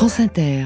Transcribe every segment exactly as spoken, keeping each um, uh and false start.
France Inter.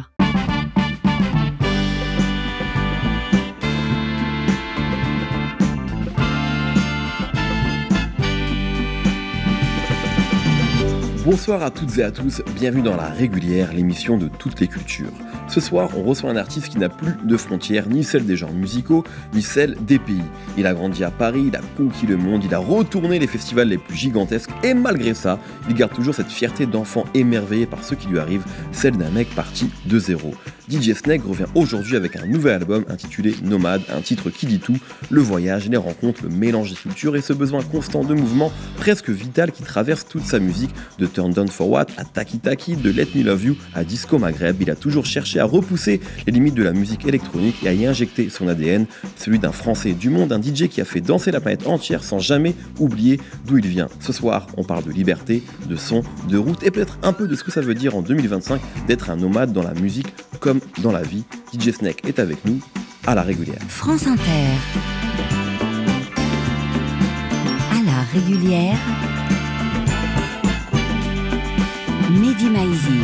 Bonsoir à toutes et à tous, bienvenue dans La Régulière, l'émission de toutes les cultures. Ce soir, on reçoit un artiste qui n'a plus de frontières, ni celle des genres musicaux, ni celle des pays. Il a grandi à Paris, il a conquis le monde, il a retourné les festivals les plus gigantesques, et malgré ça, il garde toujours cette fierté d'enfant émerveillé par ce qui lui arrive, celle d'un mec parti de zéro. D J Snake revient aujourd'hui avec un nouvel album intitulé Nomade, un titre qui dit tout, le voyage, les rencontres, le mélange des cultures et ce besoin constant de mouvement presque vital qui traverse toute sa musique, de Turn Down for What à Taki Taki, de Let Me Love You à Disco Maghreb. Il a toujours cherché à repousser les limites de la musique électronique et à y injecter son A D N, celui d'un Français du monde, un D J qui a fait danser la planète entière sans jamais oublier d'où il vient. Ce soir, on parle de liberté, de son, de route et peut-être un peu de ce que ça veut dire en deux mille vingt-cinq d'être un nomade dans la musique comme dans la vie. D J Snake est avec nous à La Régulière. France Inter. À La Régulière. Mehdi Maizi.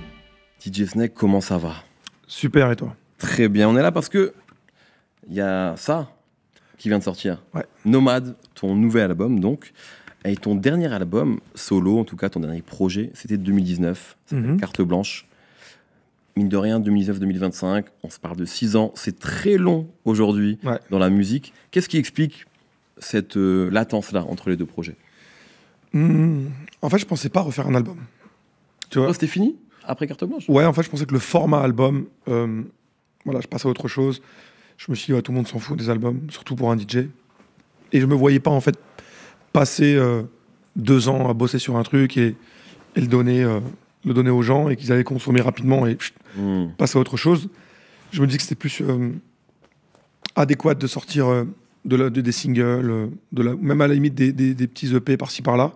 D J Snake, comment ça va ? Super, et toi ? Très bien, on est là parce que il y a ça qui vient de sortir. Ouais. Nomade, ton nouvel album donc, et ton dernier album solo, en tout cas ton dernier projet, c'était deux mille dix-neuf, ça s'appelle Mm-hmm. Carte Blanche. Mine de rien, deux mille dix-neuf deux mille vingt-cinq, on se parle de six ans, c'est très long aujourd'hui Ouais. dans la musique. Qu'est-ce qui explique cette euh, latence-là entre les deux projets ? Mmh. En fait, je pensais pas refaire un album. Tu vois ? Oh, c'était fini après Carte Blanche ? Ouais, en fait, je pensais que le format album, euh, voilà, je passe à autre chose. Je me suis dit, ouais, tout le monde s'en fout des albums, surtout pour un D J. Et je me voyais pas, en fait, passer euh, deux ans à bosser sur un truc et, et le, donner, euh, le donner aux gens et qu'ils allaient consommer rapidement et pff, Mmh. passer à autre chose. Je me dis que c'était plus euh, adéquat de sortir euh, de la, de, des singles, euh, de la, même à la limite des, des, des petits E P par-ci par-là.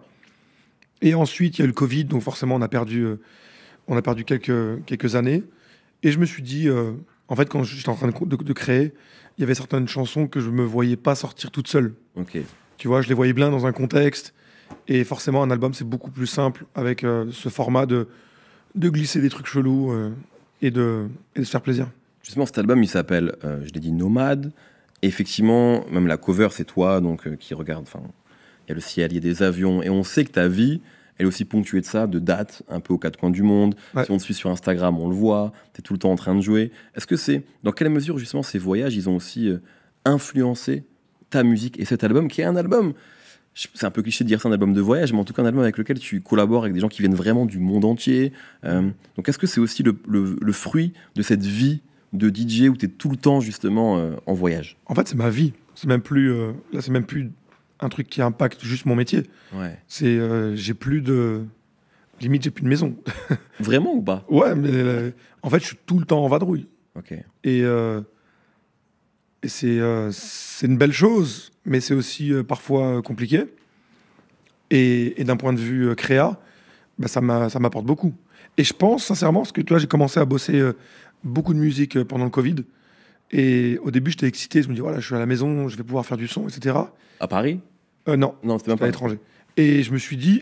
Et ensuite, il y a eu le Covid, donc forcément, on a perdu, euh, on a perdu quelques, quelques années. Et je me suis dit, euh, en fait, quand j'étais en train de, de, de créer, il y avait certaines chansons que je me voyais pas sortir toutes seules. Ok. Tu vois, je les voyais bien dans un contexte. Et forcément, un album, c'est beaucoup plus simple avec euh, ce format de, de glisser des trucs chelous euh, et, de, et de se faire plaisir. Justement, cet album, il s'appelle, euh, je l'ai dit, Nomade. Et effectivement, même la cover, c'est toi donc, euh, qui regarde. Enfin, il y a le ciel, il y a des avions. Et on sait que ta vie, elle est aussi ponctuée de ça, de dates, un peu aux quatre coins du monde. Ouais. Si on te suit sur Instagram, on le voit. Tu es tout le temps en train de jouer. Est-ce que c'est. Dans quelle mesure, justement, ces voyages, ils ont aussi euh, influencé ta musique et cet album, qui est un album. C'est un peu cliché de dire ça, un album de voyage, mais en tout cas un album avec lequel tu collabores avec des gens qui viennent vraiment du monde entier. Euh, donc est-ce que c'est aussi le, le, le fruit de cette vie de D J où tu es tout le temps justement euh, en voyage ? En fait, c'est ma vie. C'est même plus, euh, là, c'est même plus un truc qui impacte juste mon métier. Ouais. C'est, euh, j'ai plus de, limite, j'ai plus de maison. Vraiment ou pas ? Ouais, mais euh, en fait, je suis tout le temps en vadrouille. Ok. Et, euh, et c'est, euh, c'est une belle chose, mais c'est aussi euh, parfois euh, compliqué. Et, et d'un point de vue euh, créa, bah, ça, m'a, ça m'apporte beaucoup. Et je pense sincèrement, parce que tu vois, j'ai commencé à bosser euh, beaucoup de musique euh, pendant le Covid. Et au début, j'étais excité. Je me dis, voilà, je suis à la maison, je vais pouvoir faire du son, et cetera. À Paris ? Euh, non, Non, c'était même à pas. l'étranger. Et je me suis dit,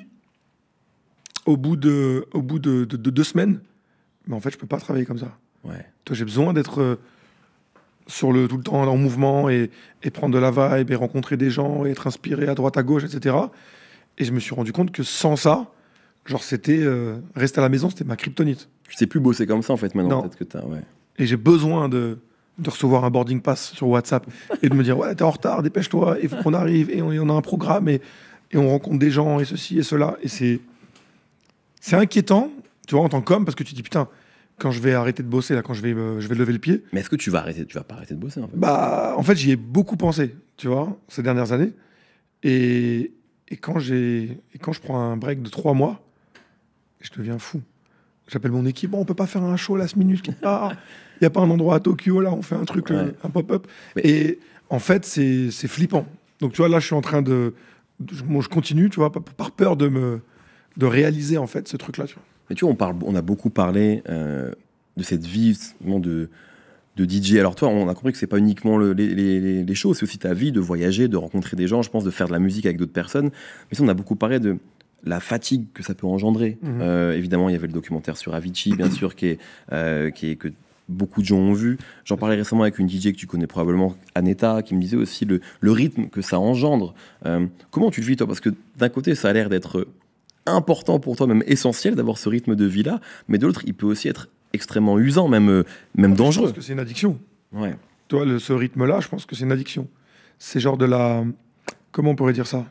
au bout de, au bout de, de- de deux semaines, mais en fait, je peux pas travailler comme ça. Ouais. Toi, j'ai besoin d'être euh, sur le, tout le temps en mouvement et, et prendre de la vibe et rencontrer des gens et être inspiré à droite, à gauche, et cetera. Et je me suis rendu compte que sans ça, genre, c'était euh, rester à la maison, c'était ma kryptonite. Tu sais plus bosser comme ça en fait maintenant. Non. Peut-être que t'as. Ouais. Et j'ai besoin de, de recevoir un boarding pass sur WhatsApp et de me dire, ouais, t'es en retard, dépêche-toi, il faut qu'on arrive, et on, et on a un programme, et, et on rencontre des gens, et ceci, et cela. Et c'est, c'est inquiétant, tu vois, en tant qu'homme, parce que tu te dis, putain, quand je vais arrêter de bosser, là, quand je vais, me- je vais lever le pied, Mais est-ce que tu vas arrêter ? Tu vas pas arrêter de bosser en fait ? bah, en fait, j'y ai beaucoup pensé, tu vois, ces dernières années. Et, et, quand, j'ai, et quand je prends un break de trois mois, je deviens fou. J'appelle mon équipe, bon, on peut pas faire un show last minute, il n'y a pas un endroit à Tokyo, là, on fait un truc, Ouais. euh, un pop-up. Mais- Et en fait, c'est, c'est flippant. Donc, tu vois, là, je suis en train de... de- je, bon, je continue, tu vois, par, par peur de, me, de réaliser, en fait, ce truc-là, tu vois. Mais tu vois, on, parle, on a beaucoup parlé euh, de cette vie vraiment de, de D J. Alors toi, on a compris que c'est pas uniquement le- les, les, les shows, c'est aussi ta vie de voyager, de rencontrer des gens, je pense, de faire de la musique avec d'autres personnes. Mais ça, on a beaucoup parlé de la fatigue que ça peut engendrer. Mhm. Euh, évidemment, il y avait le documentaire sur Avicii, bien sûr, qui est, euh, qui est, que beaucoup de gens ont vu. J'en parlais récemment avec une D J que tu connais probablement, Aneta, qui me disait aussi le, le rythme que ça engendre. Euh, comment tu le vis, toi? Parce que d'un côté, ça a l'air d'être important pour toi, même essentiel d'avoir ce rythme de vie-là, mais de l'autre, il peut aussi être extrêmement usant, même, euh, même dangereux. Je pense que c'est une addiction. Ouais. Toi, le, ce rythme-là, je pense que c'est une addiction. C'est genre de la... Comment on pourrait dire ça?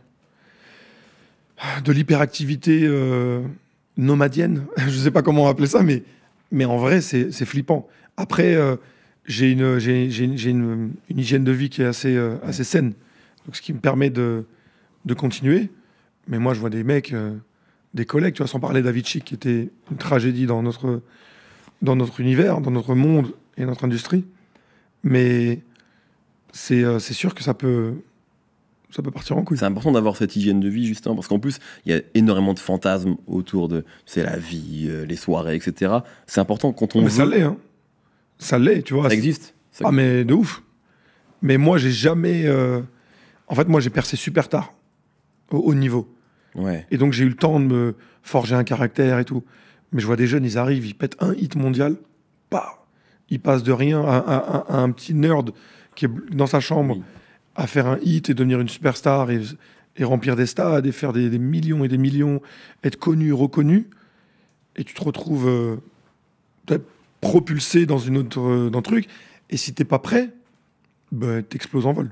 De l'hyperactivité euh, nomadienne. Je ne sais pas comment appeler ça, mais, mais en vrai, c'est, c'est flippant. Après, euh, j'ai, une, j'ai, j'ai, j'ai une, une hygiène de vie qui est assez, euh, assez saine. Donc, ce qui me permet de, de continuer. Mais moi, je vois des mecs, euh, des collègues, tu vois, sans parler d'Avicii, qui était une tragédie dans notre, dans notre univers, dans notre monde et notre industrie. Mais c'est, euh, c'est sûr que ça peut... ça peut partir en couille. C'est important d'avoir cette hygiène de vie, justement, parce qu'en plus, il y a énormément de fantasmes autour de, c'est la vie, euh, les soirées, et cetera. C'est important quand on Mais veut... ça l'est, hein. Ça l'est, tu vois. Ça existe. Ça Ah, mais de ouf. Mais moi, j'ai jamais... euh, En fait, moi, j'ai percé super tard, au haut niveau. Ouais. Et donc, j'ai eu le temps de me forger un caractère et tout. Mais je vois des jeunes, ils arrivent, ils pètent un hit mondial, bah, ils passent de rien à, à- à- à un petit nerd qui est dans sa chambre Oui. à faire un hit et devenir une superstar et, et remplir des stades et faire des, des millions et des millions, être connu, reconnu. Et tu te retrouves euh, peut-être propulsé dans une autre euh, dans le truc. Et si t'es pas prêt, bah, t'exploses en vol.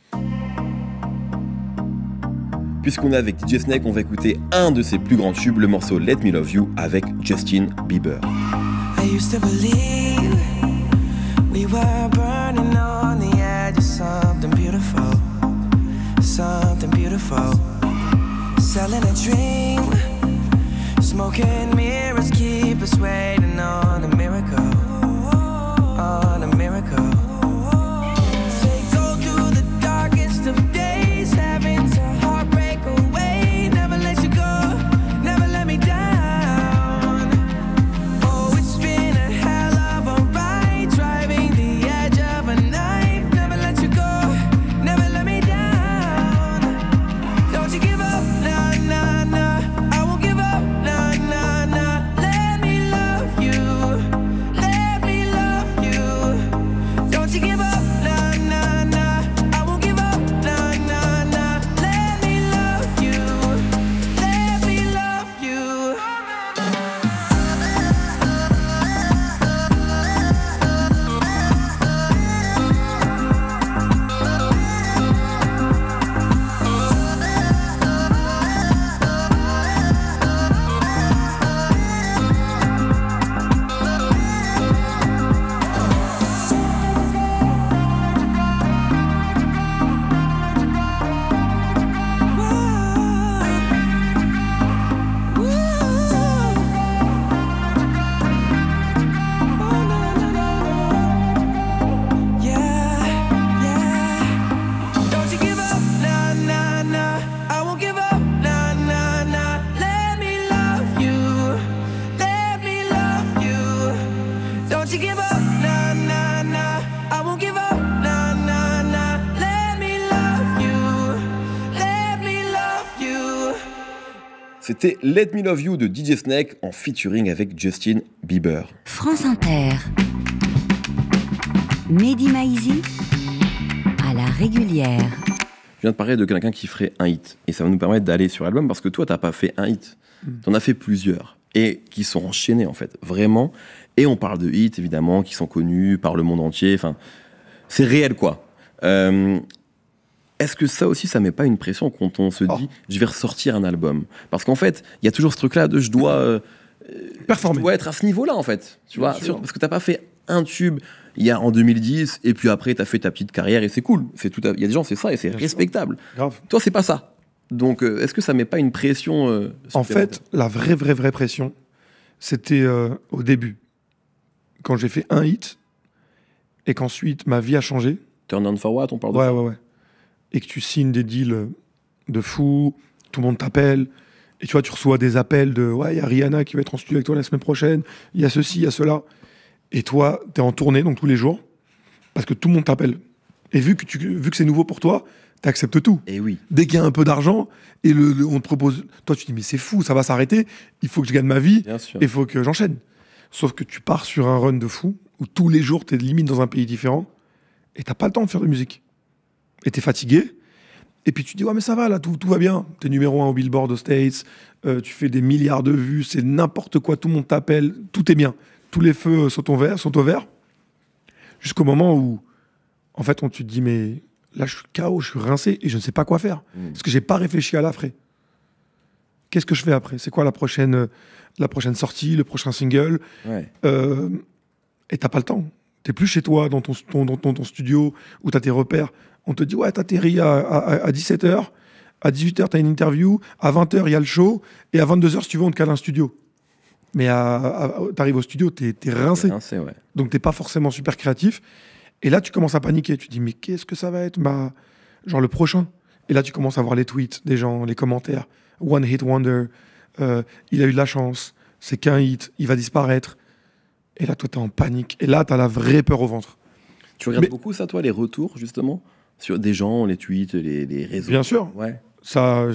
Puisqu'on est avec D J Snake, on va écouter un de ses plus grands tubes, le morceau Let Me Love You avec Justin Bieber. I used to believe we were burning on the edge of something beautiful, something beautiful. Selling a dream, smoking mirrors keep us waiting on a miracle, on a miracle. They go through the darkest of days, having to heartbreak away. Never let you go, never let me down. Oh, it's been a hell of a ride, driving the edge of a knife. Never let you go, never let me down. Don't you give up, nah, nah, nah. I won't give up, nah, nah, nah. Let me love you, let me love you. Don't you give up, nah, nah, nah. I won't give up, nah, nah, nah. Let me love you, let me love you. C'était Let Me Love You de D J Snake en featuring avec Justin Bieber. France Inter. Mehdi Maizi à la régulière. Je viens de parler de quelqu'un qui ferait un hit. Et ça va nous permettre d'aller sur l'album parce que toi, t'as pas fait un hit. Mm. T'en as fait plusieurs. Et qui sont enchaînés, en fait. Vraiment. Et on parle de hits, évidemment, qui sont connus par le monde entier. Enfin, c'est réel, quoi. Euh, Est-ce que ça aussi, ça met pas une pression quand on se dit Oh. je vais ressortir un album? Parce qu'en fait, il y a toujours ce truc-là de je dois, euh, Performer. je dois être à ce niveau-là, en fait. Tu Bien vois, sûr. Sur- parce que t'as pas fait un tube il y a en deux mille dix et puis après t'as fait ta petite carrière et c'est cool. C'est tout. à- Il y a des gens, c'est ça et c'est Bien sûr. respectable. Grave. Toi, c'est pas ça. Donc, euh, est-ce que ça met pas une pression euh, En supplémentaire? fait, la vraie, vraie, vraie pression, c'était euh, au début. Quand j'ai fait un hit et qu'ensuite ma vie a changé. Turn on for what, on parle de Ouais, ça. ouais, ouais. Et que tu signes des deals de fou, tout le monde t'appelle. Et tu vois, tu reçois des appels de ouais, il y a Rihanna qui va être en studio avec toi la semaine prochaine, il y a ceci, il y a cela. Et toi, tu es en tournée, donc tous les jours, parce que tout le monde t'appelle. Et vu que, tu, vu que c'est nouveau pour toi, t'acceptes tout. Et oui. Dès qu'il y a un peu d'argent, et le, le- on te propose... Toi, tu te dis, mais c'est fou, ça va s'arrêter. Il faut que je gagne ma vie, Bien sûr. et il faut que j'enchaîne. Sauf que tu pars sur un run de fou, où tous les jours, t'es limite dans un pays différent, et t'as pas le temps de faire de musique. Et t'es fatigué, et puis tu te dis, ouais, mais ça va, là, tout, tout va bien. T'es numéro un au Billboard aux States, euh, tu fais des milliards de vues, c'est n'importe quoi, tout le monde t'appelle, tout est bien. Tous les feux sont au vert, sont au vert. Jusqu'au moment où, en fait, on, tu te dis, mais là, je suis K O, je suis rincé, et je ne sais pas quoi faire. Mm. Parce que j'ai pas réfléchi à l'après. Qu'est-ce que je fais après? C'est quoi la prochaine, euh, la prochaine sortie, le prochain single? Ouais. Euh, et t'as pas le temps. T'es plus chez toi, dans ton, ton, dans ton, ton studio, où t'as tes repères. On te dit, ouais, t'atterris à, à, à dix-sept heures, à dix-huit heures, t'as une interview, à vingt heures, il y a le show, et à vingt-deux heures, si tu veux, on te cale un studio. Mais à, à- t'arrives au studio, t'es, t'es rincé. Rincé, ouais. Donc t'es pas forcément super créatif. Et là, tu commences à paniquer. Tu te dis, mais qu'est-ce que ça va être, bah, genre le prochain? Et là, tu commences à voir les tweets des gens, les commentaires. One hit wonder, euh, il a eu de la chance, c'est qu'un hit, il va disparaître. Et là, toi, t'es en panique. Et là, t'as la vraie peur au ventre. Tu regardes Mais- beaucoup ça, toi, les retours, justement, sur des gens, les tweets, les, les réseaux. Bien sûr. Ouais. Ça,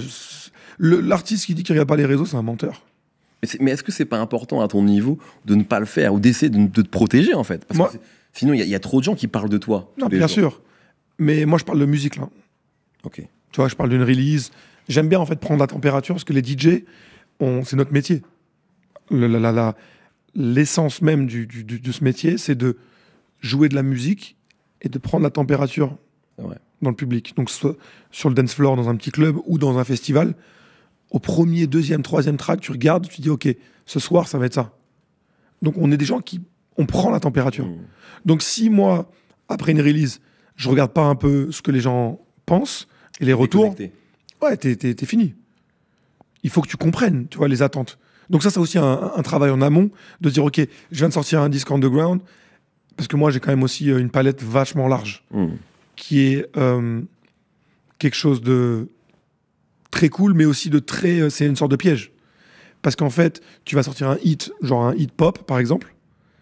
le- l'artiste qui dit qu'il regarde pas les réseaux, c'est un menteur. Mais, c'est- mais est-ce que c'est pas important à ton niveau de ne pas le faire ou d'essayer de, de te protéger, en fait? Parce Moi- que c'est- sinon, il y, a- il y a trop de gens qui parlent de toi. Non, tous les bien jours. sûr. Mais moi, je parle de musique, là. Ok. Tu vois, je parle d'une release. J'aime bien, en fait, prendre la température, parce que les D J, on- c'est notre métier. Le- la- la- la- L'essence même du, du- du- de ce métier, c'est de jouer de la musique et de prendre la température C'est vrai. dans le public. Donc, soit sur le dance floor, dans un petit club ou dans un festival, au premier, deuxième, troisième track, tu regardes, tu dis, OK, ce soir, ça va être ça. Donc, on est des gens qui... On prend la température. Mm. Donc, si moi, après une release, je regarde pas un peu ce que les gens pensent et les retours, Déconnecté. ouais, t'es, t'es- t'es fini. Il faut que tu comprennes, tu vois, les attentes. Donc ça, c'est aussi un, un travail en amont, de dire, OK, je viens de sortir un disque underground, parce que moi, j'ai quand même aussi euh, une palette vachement large, Mm. qui est euh, quelque chose de très cool, mais aussi de très... euh, c'est une sorte de piège. Parce qu'en fait, tu vas sortir un hit, genre un hit pop, par exemple,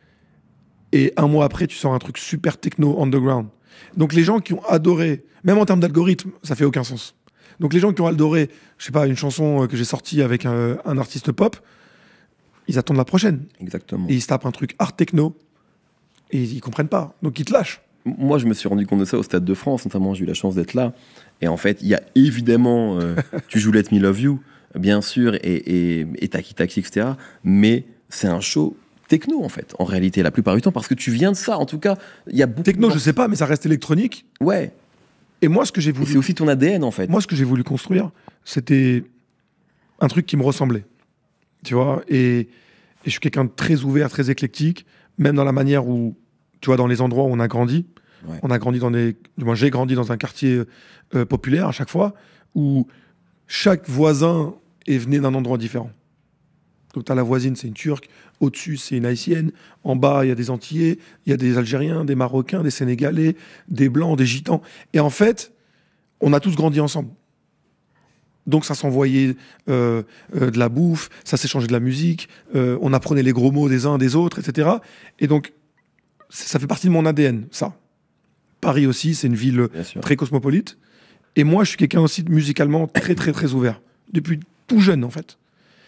et un mois après, tu sors un truc super techno underground. Donc les gens qui ont adoré, même en termes d'algorithme, ça fait aucun sens. Donc les gens qui ont adoré, je sais pas, une chanson euh, que j'ai sortie avec un, un artiste pop, ils attendent la prochaine. Exactement. Et ils se tapent un truc art techno, et ils comprennent pas. Donc ils te lâchent. Moi, je me suis rendu compte de ça au Stade de France, notamment, j'ai eu la chance d'être là. Et en fait, il y a évidemment, euh, tu joues Let Me Love You, bien sûr, et, et, et Taki Taki, et cetera. Mais c'est un show techno, en fait, en réalité, la plupart du temps, parce que tu viens de ça. En tout cas, il y a beaucoup Techno, de je sais pas, mais ça reste électronique. Ouais, Et moi, ce que j'ai et voulu, c'est aussi ton A D N, en fait. moi, ce que j'ai voulu construire, c'était un truc qui me ressemblait. Tu vois, et, et je suis quelqu'un de très ouvert, très éclectique, même dans la manière où, tu vois, dans les endroits où on a grandi. Ouais. On a grandi dans des. Du moins, j'ai grandi dans un quartier euh, populaire à chaque fois, où chaque voisin est venu d'un endroit différent. Donc, tu as la voisine, c'est une Turque. Au-dessus, c'est une Haïtienne. En bas, il y a des Antillais, il y a des Algériens, des Marocains, des Sénégalais, des Blancs, des Gitans. Et en fait, on a tous grandi ensemble. Donc, ça s'envoyait euh, euh, de la bouffe, ça s'échangeait de la musique, euh, on apprenait les gros mots des uns des autres, et cetera. Et donc, c- ça fait partie de mon A D N, ça. Paris aussi, c'est une ville Bien sûr. très cosmopolite. Et moi, je suis quelqu'un aussi de musicalement très, très, très ouvert. Depuis tout jeune, en fait.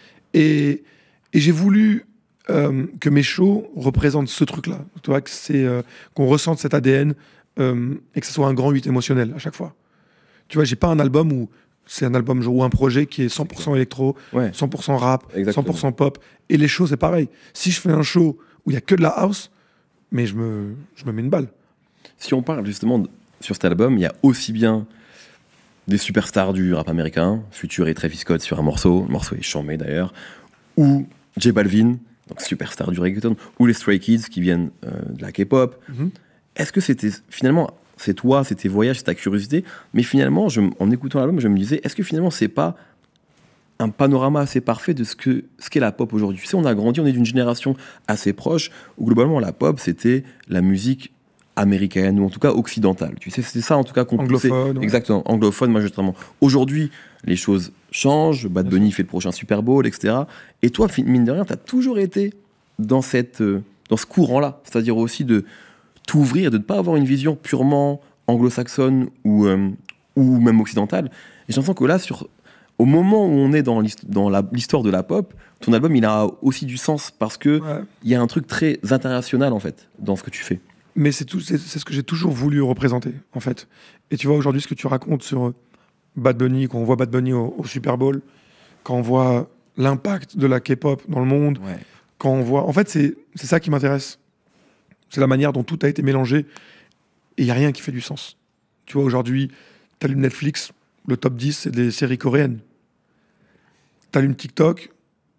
Et, et j'ai voulu euh, que mes shows représentent ce truc-là. Tu vois, que c'est, euh, qu'on ressente cet A D N euh, et que ce soit un grand huit émotionnel à chaque fois. Tu vois, j'ai pas un album où c'est un album ou un projet qui est cent pour cent électro, Ouais. cent pour cent rap, Exactement. cent pour cent pop. Et les shows, c'est pareil. Si je fais un show où il y a que de la house, mais je me, je me mets une balle. Si on parle justement de- sur cet album, il y a aussi bien des superstars du rap américain, Future et Travis Scott sur un morceau, le morceau est charmé d'ailleurs, ou J Balvin, donc superstar du reggaeton, ou les Stray Kids qui viennent euh, de la K-pop. Mhm. Est-ce que c'était finalement, c'est toi, c'est tes voyages, c'est ta curiosité, mais finalement, je m- en écoutant l'album, je me disais, est-ce que finalement, c'est pas un panorama assez parfait de ce que ce qu'est la pop aujourd'hui? Tu sais, on a grandi, on est d'une génération assez proche où globalement la pop c'était la musique américaine ou en tout cas occidentale. Tu sais, c'était ça en tout cas qu'on poussait. Anglophone, ouais. Exactement, anglophone majoritairement. Aujourd'hui, les choses changent. Bad Bien Bunny fait le prochain Super Bowl, et cetera. Et toi, fin- mine de rien, tu as toujours été dans cette euh, dans ce courant-là, c'est-à-dire aussi de t'ouvrir, de ne pas avoir une vision purement anglo-saxonne ou euh, ou même occidentale. Et j'ai l'impression que là, sur, au moment où on est dans, l'hist- dans la- l'histoire de la pop, ton album, il a aussi du sens parce que Ouais. il y a un truc très international, en fait, dans ce que tu fais. Mais c'est, tout, c'est, c'est ce que j'ai toujours voulu représenter, en fait. Et tu vois, aujourd'hui, ce que tu racontes sur euh, Bad Bunny, quand on voit Bad Bunny au, au Super Bowl, quand on voit l'impact de la K-pop dans le monde, Ouais. quand on voit... En fait, c'est, c'est ça qui m'intéresse. C'est la manière dont tout a été mélangé et il n'y a rien qui fait du sens. Tu vois, aujourd'hui, t'allumes Netflix, le top dix, c'est des séries coréennes. T'allumes TikTok,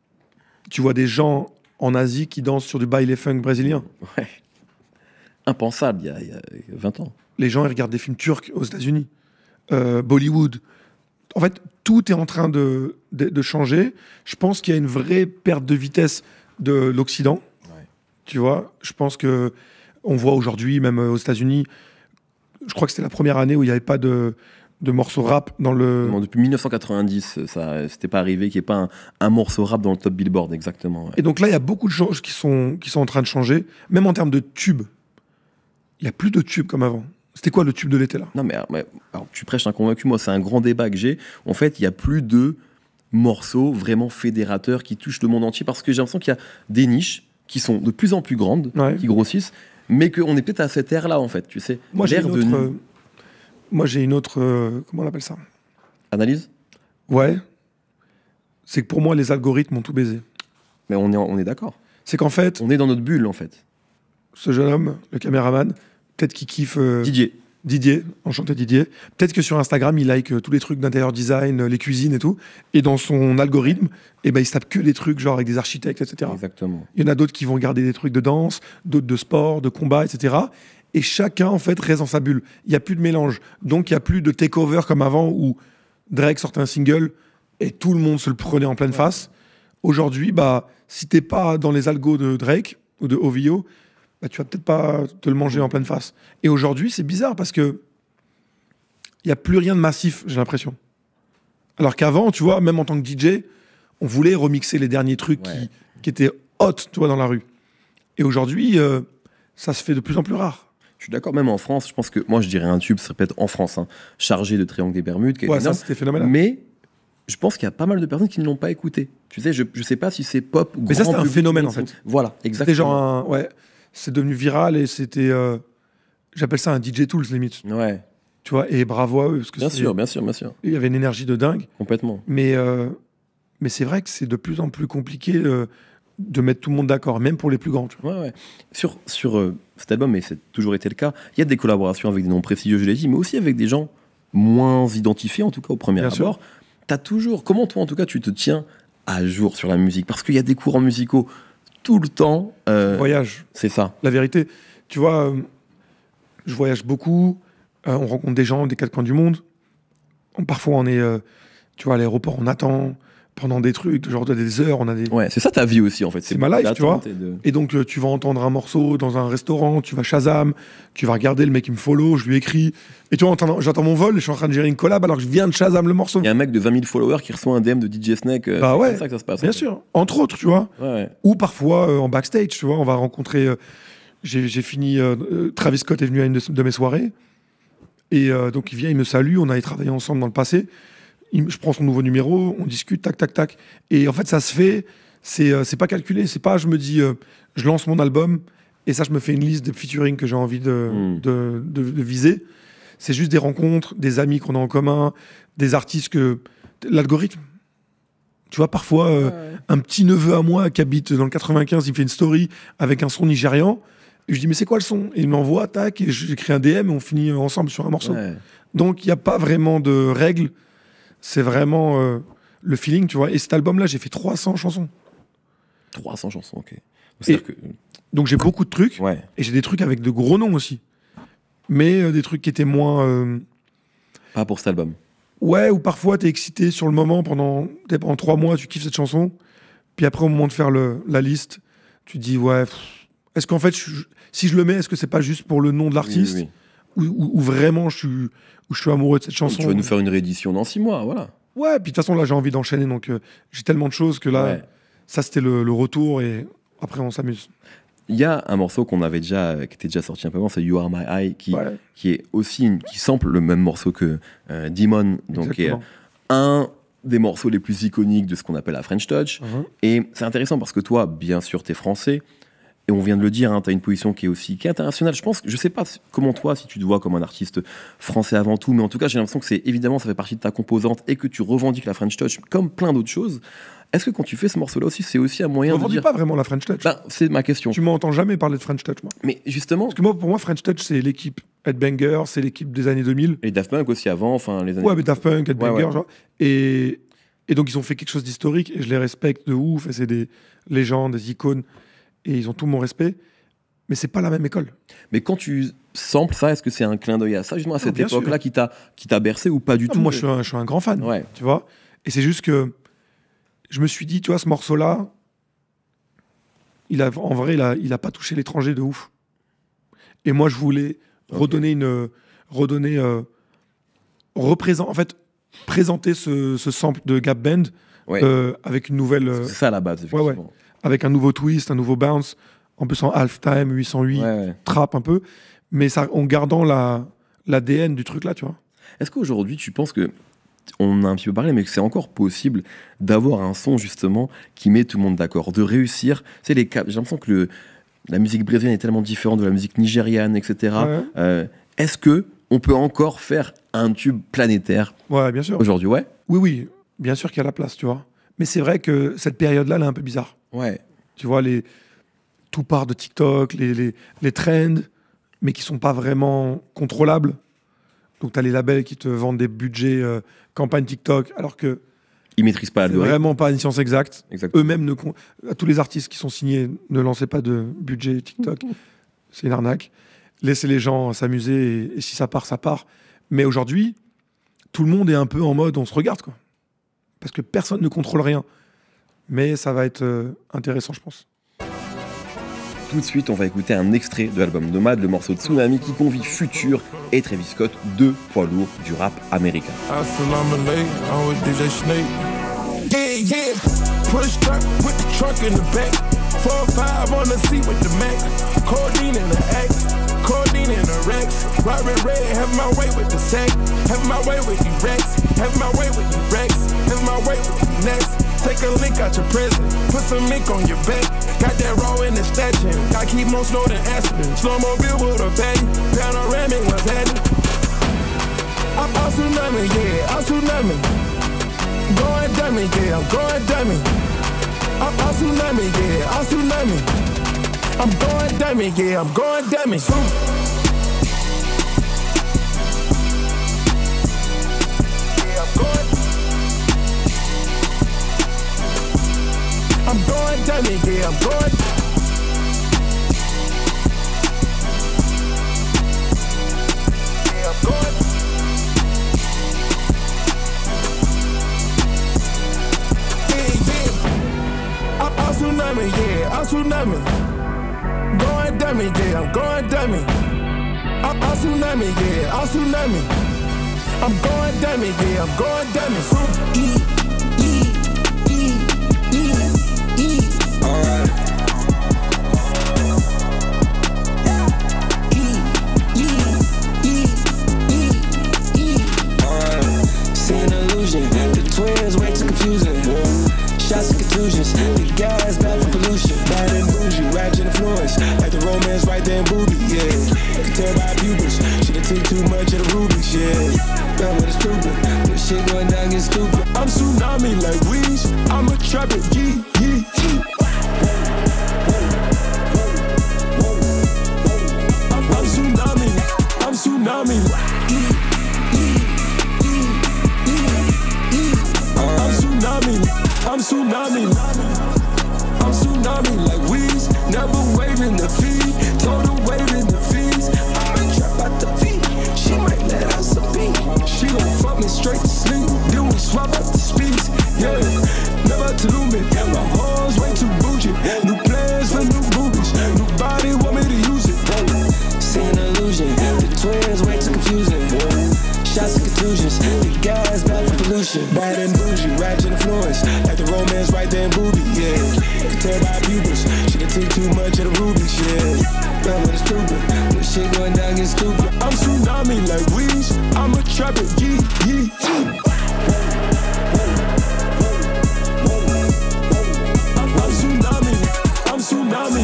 tu vois des gens en Asie qui dansent sur du baile funk brésilien. Ouais. Impensable, il y, a, il y a vingt ans. Les gens, ils regardent des films turcs aux États-Unis. Euh, Bollywood. En fait, tout est en train de, de, de changer. Je pense qu'il y a une vraie perte de vitesse de l'Occident. Ouais. Tu vois, je pense que on voit aujourd'hui, même aux États-Unis, je crois que c'était la première année où il n'y avait pas de, de morceaux rap dans le. Bon, depuis mille neuf cent quatre-vingt-dix, ça, c'était pas arrivé qu'il n'y ait pas un, un morceau rap dans le top Billboard, exactement. Ouais. Et donc là, il y a beaucoup de choses qui sont, qui sont en train de changer, même en termes de tubes. Il n'y a plus de tubes comme avant. C'était quoi le tube de l'été là? Non, mais, mais alors, tu prêches un convaincu, moi, c'est un grand débat que j'ai. En fait, il n'y a plus de morceaux vraiment fédérateurs qui touchent le monde entier parce que j'ai l'impression qu'il y a des niches qui sont de plus en plus grandes, Ouais. qui grossissent, mais qu'on est peut-être à cette ère-là, en fait, tu sais. Moi, j'ai L'ère une de autre. euh, moi, j'ai une autre. euh, comment on appelle ça? analyse. Ouais. C'est que pour moi, les algorithmes ont tout baisé. Mais on est, on est d'accord. C'est qu'en fait, On est dans notre bulle, en fait. ce jeune homme, le caméraman, peut-être qu'il kiffe. euh, Didier. Didier, enchanté Didier. Peut-être que sur Instagram, il like euh, tous les trucs d'intérieur design, euh, les cuisines et tout. Et dans son algorithme, eh ben, il se tape que des trucs genre avec des architectes, et cetera. Exactement. Il y en a d'autres qui vont regarder des trucs de danse, d'autres de sport, de combat, et cetera. Et chacun, en fait, reste dans sa bulle. Il n'y a plus de mélange. Donc, il n'y a plus de takeover comme avant où Drake sortait un single et tout le monde se le prenait en pleine face. Aujourd'hui, bah, si t'es pas dans les algos de Drake ou de O V O, bah, tu vas peut-être pas te le manger en pleine face. Et aujourd'hui, c'est bizarre parce que il n'y a plus rien de massif, j'ai l'impression. Alors qu'avant, tu vois, même en tant que D J, on voulait remixer les derniers trucs Ouais. qui, qui étaient hot, tu vois, dans la rue. Et aujourd'hui, euh, ça se fait de plus en plus rare. Je suis d'accord, même en France, je pense que moi, je dirais un tube, ça serait peut-être en France, hein, chargé de Triangle des Bermudes, qui est Ouais, ça, énorme. c'était phénoménal. Mais je pense qu'il y a pas mal de personnes qui ne l'ont pas écouté. Tu sais, je ne sais pas si c'est pop ou Mais ça, grand c'était un public, phénomène, mais en fait. Voilà, C'était exactement. genre un. Ouais, c'est devenu viral et c'était. euh, j'appelle ça un D J Tools, limite. Ouais, Tu vois, et bravo à eux. Parce que bien c'est- sûr, bien sûr, bien sûr. il y avait une énergie de dingue. Complètement. Mais, euh, mais c'est vrai que c'est de plus en plus compliqué euh, de mettre tout le monde d'accord, même pour les plus grands. Tu vois. Ouais, ouais. Sur, sur euh, cet album, et c'est toujours été le cas, il y a des collaborations avec des noms prestigieux, je l'ai dit, mais aussi avec des gens moins identifiés, en tout cas au premier Bien abord. T'as toujours. Comment toi, en tout cas, tu te tiens à jour sur la musique? Parce qu'il y a des courants musicaux tout le temps. euh, Voyage, C'est ça. la vérité. Tu vois, euh, je voyage beaucoup, euh, on rencontre des gens des quatre coins du monde. On- parfois, on est, euh, tu vois, à l'aéroport, on attend pendant des trucs, genre de des heures, on a des. Ouais, c'est ça ta vie aussi, en fait. C'est ma life, tu l'attente et de- Et donc, euh, tu vas entendre un morceau dans un restaurant, tu vas Shazam, tu vas regarder le mec qui me follow, je lui écris. Et tu vois, entends- j'attends mon vol et je suis en train de gérer une collab alors que je viens de Shazam le morceau. Il y a un mec de vingt mille followers qui reçoit un D M de D J Snake. euh, Bah c'est ouais, comme ça que ça se passe. Bien en fait. sûr. Entre autres, tu vois. Ouais, ouais. Ou parfois euh, en backstage, tu vois, on va rencontrer. euh, j'ai, j'ai fini. euh, euh, Travis Scott est venu à une de, de mes soirées. Et euh, donc il vient, il me salue. On avait travaillé ensemble dans le passé. Il me- je prends son nouveau numéro, on discute, tac, tac, tac. Et en fait, ça se fait. C'est, euh, c'est pas calculé. C'est pas, je me dis, euh, je lance mon album et ça, je me fais une liste de featuring que j'ai envie de, Mm. de, de- de viser. C'est juste des rencontres, des amis qu'on a en commun, des artistes que. L'algorithme. Tu vois, parfois, euh, un petit neveu à moi qui habite dans le quatre-vingt-quinze, il me fait une story avec un son nigérian. Et je dis, mais c'est quoi le son? Et il m'envoie, tac, et j'écris un D M et on finit ensemble sur un morceau. Ouais. Donc, il n'y a pas vraiment de règles. C'est vraiment euh, le feeling, tu vois. Et cet album-là, j'ai fait trois cents chansons. trois cents chansons, ok. C'est-à-dire que. Donc, j'ai beaucoup de trucs. Ouais. Et j'ai des trucs avec de gros noms aussi. Mais euh, des trucs qui étaient moins. euh, Pas pour cet album. Ouais, ou parfois, tu es excité sur le moment pendant, t'es- pendant trois mois, tu kiffes cette chanson. Puis après, au moment de faire le- la liste, tu te dis, ouais, pff, est-ce qu'en fait, je- si je le mets, est-ce que c'est pas juste pour le nom de l'artiste? Oui, oui, Ou, ou- ou vraiment je suis, où je suis amoureux de cette oui. chanson? Tu vas nous faire une réédition dans six mois, voilà. Ouais, puis de toute façon, là, j'ai envie d'enchaîner, donc euh, j'ai tellement de choses que là, Ouais. ça, c'était le, le retour, et après, on s'amuse. Il y a un morceau qu'on avait déjà, qui était déjà sorti un peu avant, c'est You Are My Eye, qui, Ouais. qui est aussi une, qui sample le même morceau que euh, Demon, donc qui est Exactement. un des morceaux les plus iconiques de ce qu'on appelle la French Touch. Mhm. Et c'est intéressant parce que toi, bien sûr, t'es français, et on vient de le dire, hein, t'as une position qui est aussi qui est internationale. Je pense, je sais pas comment toi, si tu te vois comme un artiste français avant tout, mais en tout cas, j'ai l'impression que c'est évidemment, ça fait partie de ta composante et que tu revendiques la French Touch comme plein d'autres choses. Est-ce que quand tu fais ce morceau-là aussi, c'est aussi un moyen Je de ne dire... pas vraiment la French Touch. Ben, c'est ma question. Tu m'entends jamais parler de French Touch, moi. Mais justement, Parce que moi, pour moi, French Touch, c'est l'équipe Headbanger, c'est l'équipe des années deux mille. les Daft Punk aussi avant, enfin les années... Ouais, mais Daft Punk, Headbanger, Ouais, ouais. genre. Et, et donc, ils ont fait quelque chose d'historique et je les respecte de ouf. Et c'est des légendes, des icônes. Et ils ont tout mon respect. Mais c'est pas la même école. Mais quand tu samples ça, est-ce que c'est un clin d'œil à ça, justement, à cette bien époque-là sûr. qui t'a, qui t'a bercé ou pas du Ah, tout? moi, je suis, un, je suis un grand fan. Ouais. Tu vois. Et c'est juste que je me suis dit, tu vois, ce morceau-là, il a, en vrai, il a, il a pas touché l'étranger de ouf. Et moi, je voulais Ok. redonner une. Redonner. Euh, représent, en fait, présenter ce, ce sample de Gap Band Ouais. euh, avec une nouvelle. euh, C'est ça à la base, ouais, ouais. effectivement. avec un nouveau twist, un nouveau bounce, en plus en halftime, huit cent huit, Ouais, ouais. trap un peu, mais ça, en gardant la, l'A D N du truc là, tu vois. Est-ce qu'aujourd'hui, tu penses que, on a un petit peu parlé, mais que c'est encore possible d'avoir un son, justement, qui met tout le monde d'accord, de réussir? C'est les cas. J'ai l'impression que le, la musique brésilienne est tellement différente de la musique nigériane, et cetera. Ouais. Euh, est-ce que on peut encore faire un tube planétaire Ouais, bien sûr. aujourd'hui? Ouais. Oui, oui, bien sûr qu'il y a la place, tu vois. Mais c'est vrai que cette période-là, elle est un peu bizarre. Ouais. Tu vois, les... tout part de TikTok, les, les, les trends, mais qui sont pas vraiment contrôlables. Donc, tu as les labels qui te vendent des budgets euh, campagne TikTok, alors que Ils maîtrisent pas c'est le rythme. vraiment pas une science exacte. Exactement. Eux-mêmes, ne con- à tous les artistes qui sont signés, ne lancez pas de budget TikTok. C'est une arnaque. Laissez les gens s'amuser et, et si ça part, ça part. Mais aujourd'hui, tout le monde est un peu en mode on se regarde, quoi. Parce que personne ne contrôle rien. Mais ça va être euh, intéressant, je pense. Tout de suite, on va écouter un extrait de l'album Nomade, le morceau de Tsunami qui convie Future et Travis Scott, deux poids lourds du rap américain. I feel I'm a late, I'm with D J Snake. Yeah, yeah. Push truck with the truck in the back. Four five on the seat with the Mac. Codeine in the X, codeine in the Rex. Robin Red, have my way with the sack. Have my way with the Rex. Have my way with the Rex. Have my way with the next. Take a link out your prison. Put some ink on your back. Got that raw in the statue. I keep more slow than aspirin. Slow mobile with a bag. Panoramic was heading. I'm a tsunami, yeah, I'm tsunami. Going dummy, yeah, I'm going dummy. I'm a tsunami, yeah, I'm tsunami. I'm going dummy, yeah, I'm going dummy. Yeah, I'm going. I'm going dummy, yeah, I'm going. Yeah, I'm going. I'm a tsunami, yeah, I'm tsunami. Going dummy, yeah, I'm going dummy. I'm a tsunami, yeah, I'm tsunami. I'm going dummy, yeah, I'm going dummy. E, E, E, E, E. Alright. E, E, E, E, E. Alright. See an illusion. The twins way too confusing. Shots of contusions, the guys bad for pollution. Bad and bougie, ratchet influence. Like the romance right there in booby, yeah. Can tell by pupils, should've took too much of the rubies, yeah. That was stupid, this shit going down get stupid. I'm tsunami like Weez, I'm a trapper, yee, yee, yee. I'm, I'm tsunami, I'm tsunami. E, E, E, E, E. I'm tsunami. I'm tsunami, I'm tsunami like Weez. Never waving the fee, total waving the fees. I'm a trap out the feet, she might let out some beat. She gon' fuck me straight to sleep, then we swap up the speeds. Yeah, never too me, my hoes way too bougie. New plans for new boobies, new body want me to use it. See an illusion, the twins way too confusing. Shots of contusions, the guys bad for pollution. Bad and bougie, ratchet influence. Like the romance right there in booby, yeah. Can tell by pupils, should've Take too much of the Rubik's shit. Man, but it's stupid. This shit going down, get stupid. I'm tsunami like Weez. I'm a trapper, yee, yee, yee. I'm tsunami, I'm tsunami.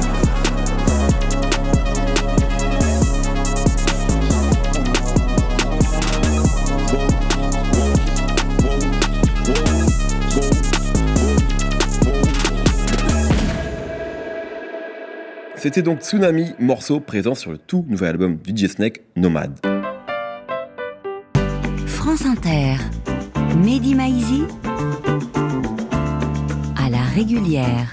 C'était donc Tsunami, morceau présent sur le tout nouvel album du D J Snake, Nomade. France Inter, Mehdi Maizi, à la régulière.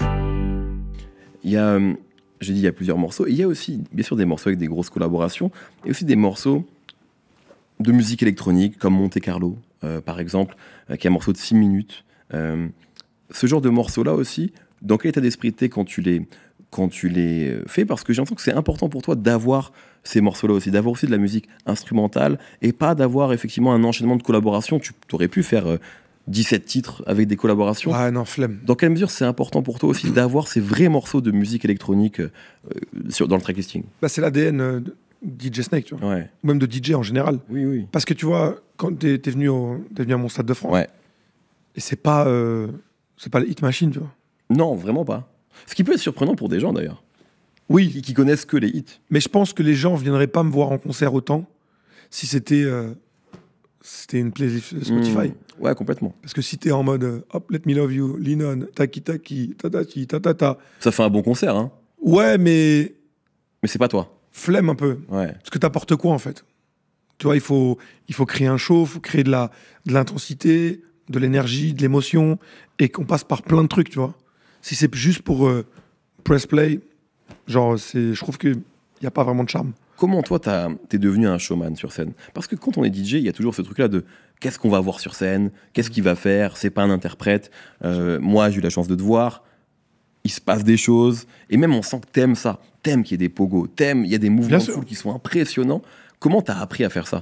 Il y a, euh, je dis, il y a plusieurs morceaux. Et il y a aussi, bien sûr, des morceaux avec des grosses collaborations, et aussi des morceaux de musique électronique, comme Monte Carlo, euh, par exemple, euh, qui est un morceau de six minutes. Euh, ce genre de morceaux-là aussi, dans quel état d'esprit t'es quand tu les... quand tu les fais, parce que j'ai l'impression que c'est important pour toi d'avoir ces morceaux-là aussi, d'avoir aussi de la musique instrumentale, et pas d'avoir effectivement un enchaînement de collaborations. Tu aurais pu faire euh, dix-sept titres avec des collaborations. Ah non, flemme. Dans quelle mesure c'est important pour toi aussi d'avoir ces vrais morceaux de musique électronique euh, sur, dans le tracklisting? Bah, c'est l'A D N euh, de D J Snake, tu vois. Ouais. Ou même de D J en général. Oui, oui. Parce que tu vois, quand t'es, t'es, venu, au, t'es venu à mon Stade de France, Ouais. et c'est pas, euh, c'est pas les hit machine, tu vois. Non, vraiment pas. Ce qui peut être surprenant pour des gens d'ailleurs. Oui, Qui, qui connaissent que les hits. mais je pense que les gens viendraient pas me voir en concert autant si c'était, euh, c'était une playlist Spotify. Mmh. Ouais, complètement. Parce que si t'es en mode euh, hop, let me love you, Linon, taki taki, tatati, tatata. Ça fait un bon concert, hein. Ouais, mais Mais c'est pas toi. flemme un peu. Ouais. Parce que t'apportes quoi en fait? Tu vois, il faut, il faut créer un show, il faut créer de, la, de l'intensité, de l'énergie, de l'émotion, et qu'on passe par plein de trucs, tu vois. Si c'est juste pour euh, press play, genre, c'est, je trouve qu'il n'y a pas vraiment de charme. Comment toi, t'as, t'es devenu un showman sur scène? Parce que quand on est D J, il y a toujours ce truc-là de qu'est-ce qu'on va voir sur scène, qu'est-ce qu'il va faire, c'est pas un interprète. Euh, moi, j'ai eu la chance de te voir, il se passe des choses, et même on sent que t'aimes ça. T'aimes qu'il y ait des pogos, t'aimes, il y a des mouvements de foule qui sont impressionnants. Comment t'as appris à faire ça?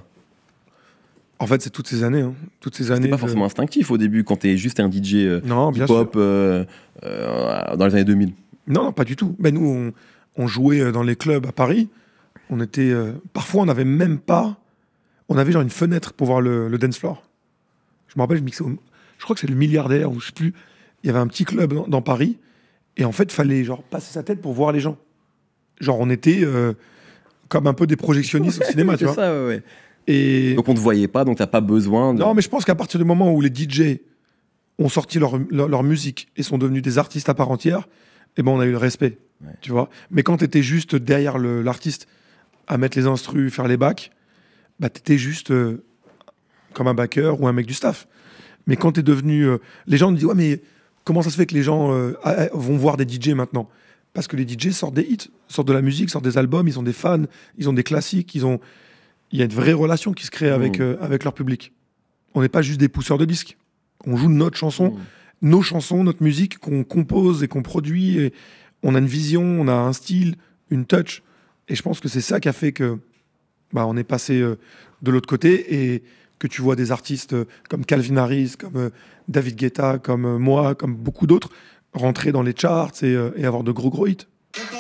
En fait, c'est toutes ces années. Hein. Toutes ces C'était années pas de- forcément instinctif au début, quand t'es juste un D J euh, Non, bien hip-hop euh, euh, dans les années deux mille. Non, non, pas du tout. Ben, nous, on, on jouait euh, dans les clubs à Paris. On était, euh, parfois, on n'avait même pas... On avait genre une fenêtre pour voir le, le dance floor. Je me rappelle, je mixais au- Je crois que c'est le Milliardaire, ou je sais plus. Il y avait un petit club dans, dans Paris. Et en fait, il fallait genre passer sa tête pour voir les gens. Genre, on était euh, comme un peu des projectionnistes au cinéma, tu C'est vois. ça, ouais, ouais. Et... Donc on te voyait pas, donc t'as pas besoin de... Non, mais je pense qu'à partir du moment où les D J ont sorti leur, leur, leur musique et sont devenus des artistes à part entière, eh ben on a eu le respect, Ouais. tu vois. Mais quand t'étais juste derrière le, l'artiste à mettre les instrus, faire les backs, bah t'étais juste euh, comme un backer ou un mec du staff. Mais quand t'es devenu... euh, les gens me disent, ouais, mais comment ça se fait que les gens euh, ah, ah, vont voir des D J maintenant? Parce que les D J sortent des hits, sortent de la musique, sortent des albums, ils ont des fans, ils ont des classiques, ils ont... Il y a une vraie relation qui se crée avec, Mmh. euh, avec leur public. On n'est pas juste des pousseurs de disques. On joue notre chanson, Mmh. nos chansons, notre musique qu'on compose et qu'on produit. Et on a une vision, on a un style, une touch. Et je pense que c'est ça qui a fait que bah, on est passé euh, de l'autre côté et que tu vois des artistes euh, comme Calvin Harris, comme euh, David Guetta, comme euh, moi, comme beaucoup d'autres rentrer dans les charts et, euh, et avoir de gros gros hits.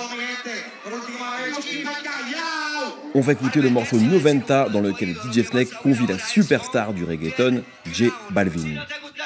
On va écouter le morceau Noventa dans lequel D J Snake convie la superstar du reggaeton, J Balvin.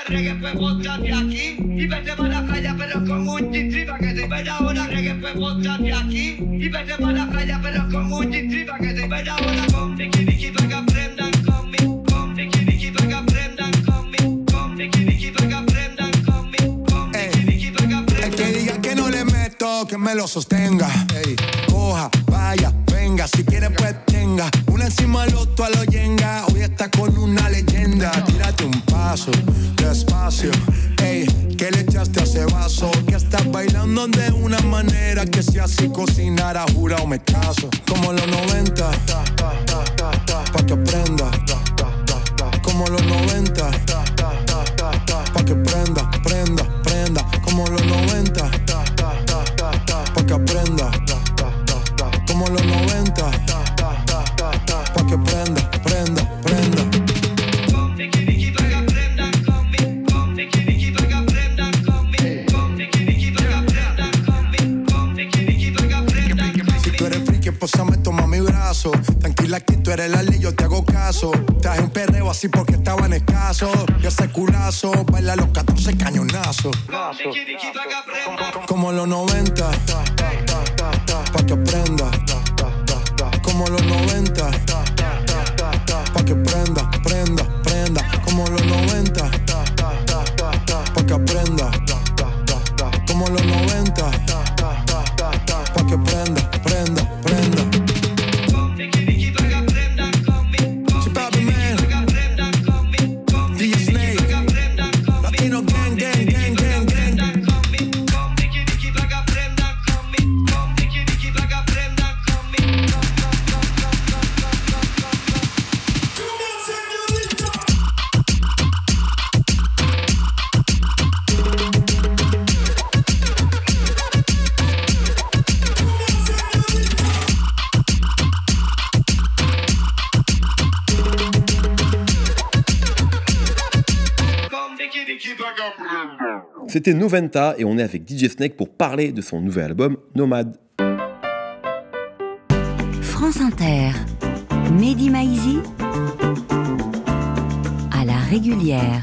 El que diga que no le meto, que me lo sostenga. Ey, coja, vaya, venga, si quiere pues tenga. Una encima del otro a lo yenga. Hoy está con una leyenda. Tírate un paso, despacio. Ey, que le echaste a ese vaso. Que estás bailando de una manera que si así cocinara, jurado me caso. Como los noventa, pa' que aprenda. Como los noventa, pa' que prenda, prenda, prenda. Como los noventa, pa' que aprenda. Como los noventa, pa' que prenda, prenda, prenda. esposa me toma mi brazo. Tranquila que tú eres la ley, yo te hago caso. Traje un perreo así porque estaban escasos. Y ese culazo, baila los catorce cañonazos. Como los noventa, pa' que aprenda. Como los noventa, pa' que prenda, prenda, prenda. Como los noventa, pa' que aprenda. Como los noventa, pa' que prenda, prenda, prenda. Sí, papi, man. D J Snake, Latino gang, gang, gang, gang, gang. C'était Noventa et on est avec D J Snake pour parler de son nouvel album Nomade. France Inter, Mehdi Maizi, à la régulière.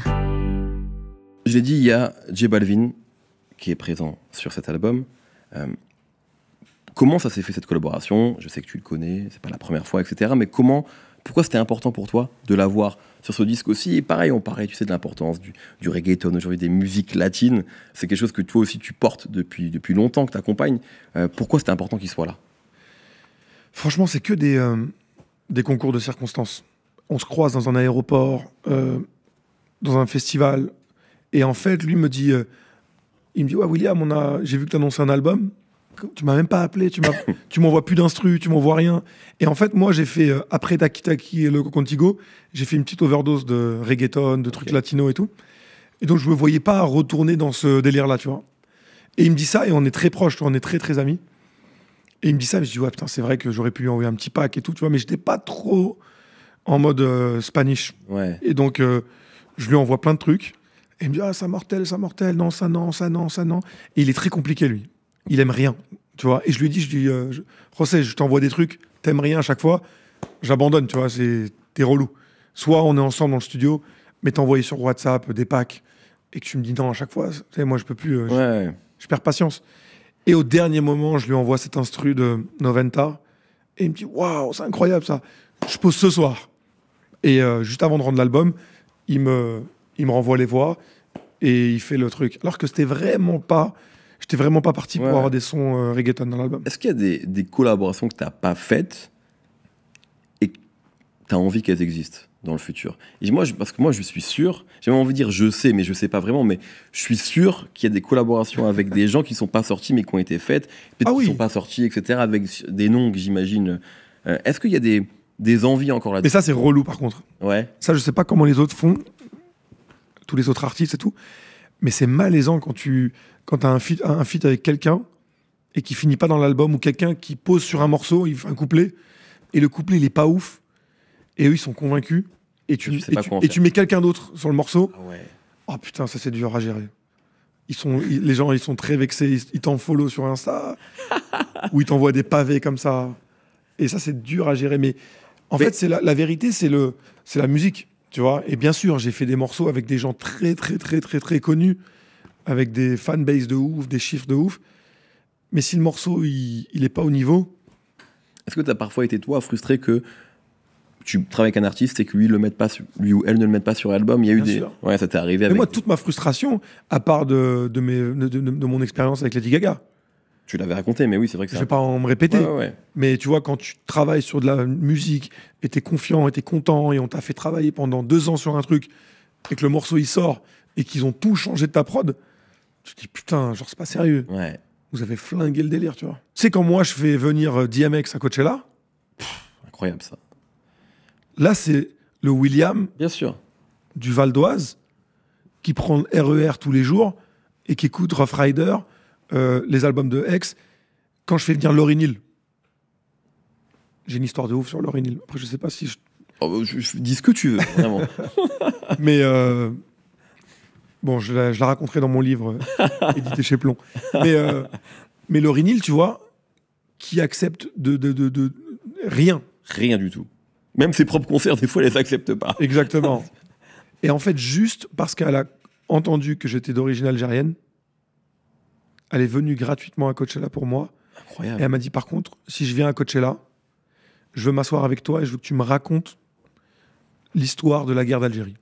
Je l'ai dit, il y a J Balvin qui est présent sur cet album. Euh, comment ça s'est fait cette collaboration ? Je sais que tu le connais, c'est pas la première fois, et cetera. Mais comment, pourquoi c'était important pour toi de l'avoir sur ce disque aussi ? Et pareil, on parlait, tu sais, de l'importance du, du reggaeton, aujourd'hui des musiques latines. C'est quelque chose que toi aussi tu portes depuis, depuis longtemps, que tu accompagnes. Euh, pourquoi c'était important qu'il soit là ? Franchement, c'est que des, euh, des concours de circonstances. On se croise dans un aéroport, euh, dans un festival, et en fait, lui me dit, euh, il me dit, ouais, William, on a, j'ai vu que tu annonçais un album. Tu m'as même pas appelé, tu, m'as, tu m'envoies plus d'instru, tu m'envoies rien. Et en fait, moi, j'ai fait, euh, après Taki Taki et le Contigo, j'ai fait une petite overdose de reggaeton, de trucs okay. latinos et tout. Et donc, je me voyais pas retourner dans ce délire-là, tu vois. Et il me dit ça, et on est très proches, on est très, très amis. Et il me dit ça, et je dis, ouais, putain, c'est vrai que j'aurais pu lui envoyer un petit pack et tout, tu vois, mais j'étais pas trop en mode euh, Spanish. Ouais. Et donc, euh, je lui envoie plein de trucs. Et il me dit, ah, ça mortel, ça mortel, non, ça non, ça non, ça non. Et il est très compliqué, lui. Il aime rien, tu vois. Et je lui dis, je dis, euh, je, José, je t'envoie des trucs, t'aimes rien à chaque fois, j'abandonne, tu vois, c'est, t'es relou. Soit on est ensemble dans le studio, mais t'envoyer sur WhatsApp des packs, et que tu me dis non à chaque fois, tu sais, moi je peux plus, euh, ouais. je, je perds patience. Et au dernier moment, je lui envoie cet instru de Noventa, et il me dit, waouh, c'est incroyable ça, je pose ce soir. Et euh, juste avant de rendre l'album, il me, il me renvoie les voix, et il fait le truc. Alors que c'était vraiment pas... J'étais vraiment pas parti pour ouais. avoir des sons euh, reggaeton dans l'album. Est-ce qu'il y a des, des collaborations que t'as pas faites et que t'as envie qu'elles existent dans le futur ? Et moi, je, parce que moi, je suis sûr, j'ai même envie de dire je sais, mais je sais pas vraiment, mais je suis sûr qu'il y a des collaborations avec des gens qui sont pas sortis, mais qui ont été faites, peut-être ah qui oui. sont pas sortis, et cetera, avec des noms que j'imagine. Euh, est-ce qu'il y a des, des envies encore là-dessus ? Mais ça, c'est relou par contre. Ouais. Ça, je sais pas comment les autres font, tous les autres artistes et tout, mais c'est malaisant quand tu... Quand tu as un feat, un feat avec quelqu'un et qui finit pas dans l'album, ou quelqu'un qui pose sur un morceau, il fait un couplet, et le couplet, il est pas ouf, et eux, ils sont convaincus, et tu, et tu, et tu mets quelqu'un d'autre sur le morceau. Ah ouais. Oh putain, ça c'est dur à gérer. Ils sont, ils, les gens, ils sont très vexés, ils, ils t'enfollow sur Insta, ou ils t'envoient des pavés comme ça. Et ça, c'est dur à gérer. Mais en mais... fait, c'est la, la vérité, c'est, le, c'est la musique, tu vois. Et bien sûr, j'ai fait des morceaux avec des gens très, très, très, très, très connus, avec des fanbases de ouf, des chiffres de ouf. Mais si le morceau, il n'est pas au niveau... Est-ce que tu as parfois été, toi, frustré que tu travailles avec un artiste et que lui, le mette pas sur, lui ou elle ne le mette pas sur l'album ? Il y a eu Bien des... sûr. Ouais, ça t'est arrivé Mais avec... moi, toute ma frustration, à part de, de, mes, de, de, de mon expérience avec Lady Gaga... Tu l'avais raconté, mais oui, c'est vrai que je ça... vais pas en me répéter. Ouais, ouais, ouais. Mais tu vois, quand tu travailles sur de la musique, et t'es confiant, et t'es content, et on t'a fait travailler pendant deux ans sur un truc, et que le morceau, il sort, et qu'ils ont tout changé de ta prod... Tu te dis, putain, genre, c'est pas sérieux. Ouais. Vous avez flingué le délire, tu vois. Tu sais, quand moi, je fais venir D M X à Coachella... Pff, incroyable, ça. Là, c'est le William... Bien sûr. Du Val d'Oise, qui prend le R E R tous les jours, et qui écoute Rough Rider, euh, les albums de X, quand je fais venir Lauryn Hill. J'ai une histoire de ouf sur Lauryn Hill. Après, je sais pas si je... Oh, je, je dis ce que tu veux, vraiment. Mais... Euh... Bon, je la, je la raconterai dans mon livre, euh, édité chez Plomb. Mais, euh, mais Lauryn Hill, tu vois, qui accepte de, de, de, de rien. Rien du tout. Même ses propres concerts, des fois, elle les accepte pas. Exactement. Et en fait, juste parce qu'elle a entendu que j'étais d'origine algérienne, elle est venue gratuitement à Coachella pour moi. Incroyable. Et elle m'a dit, par contre, si je viens à Coachella, je veux m'asseoir avec toi et je veux que tu me racontes l'histoire de la guerre d'Algérie.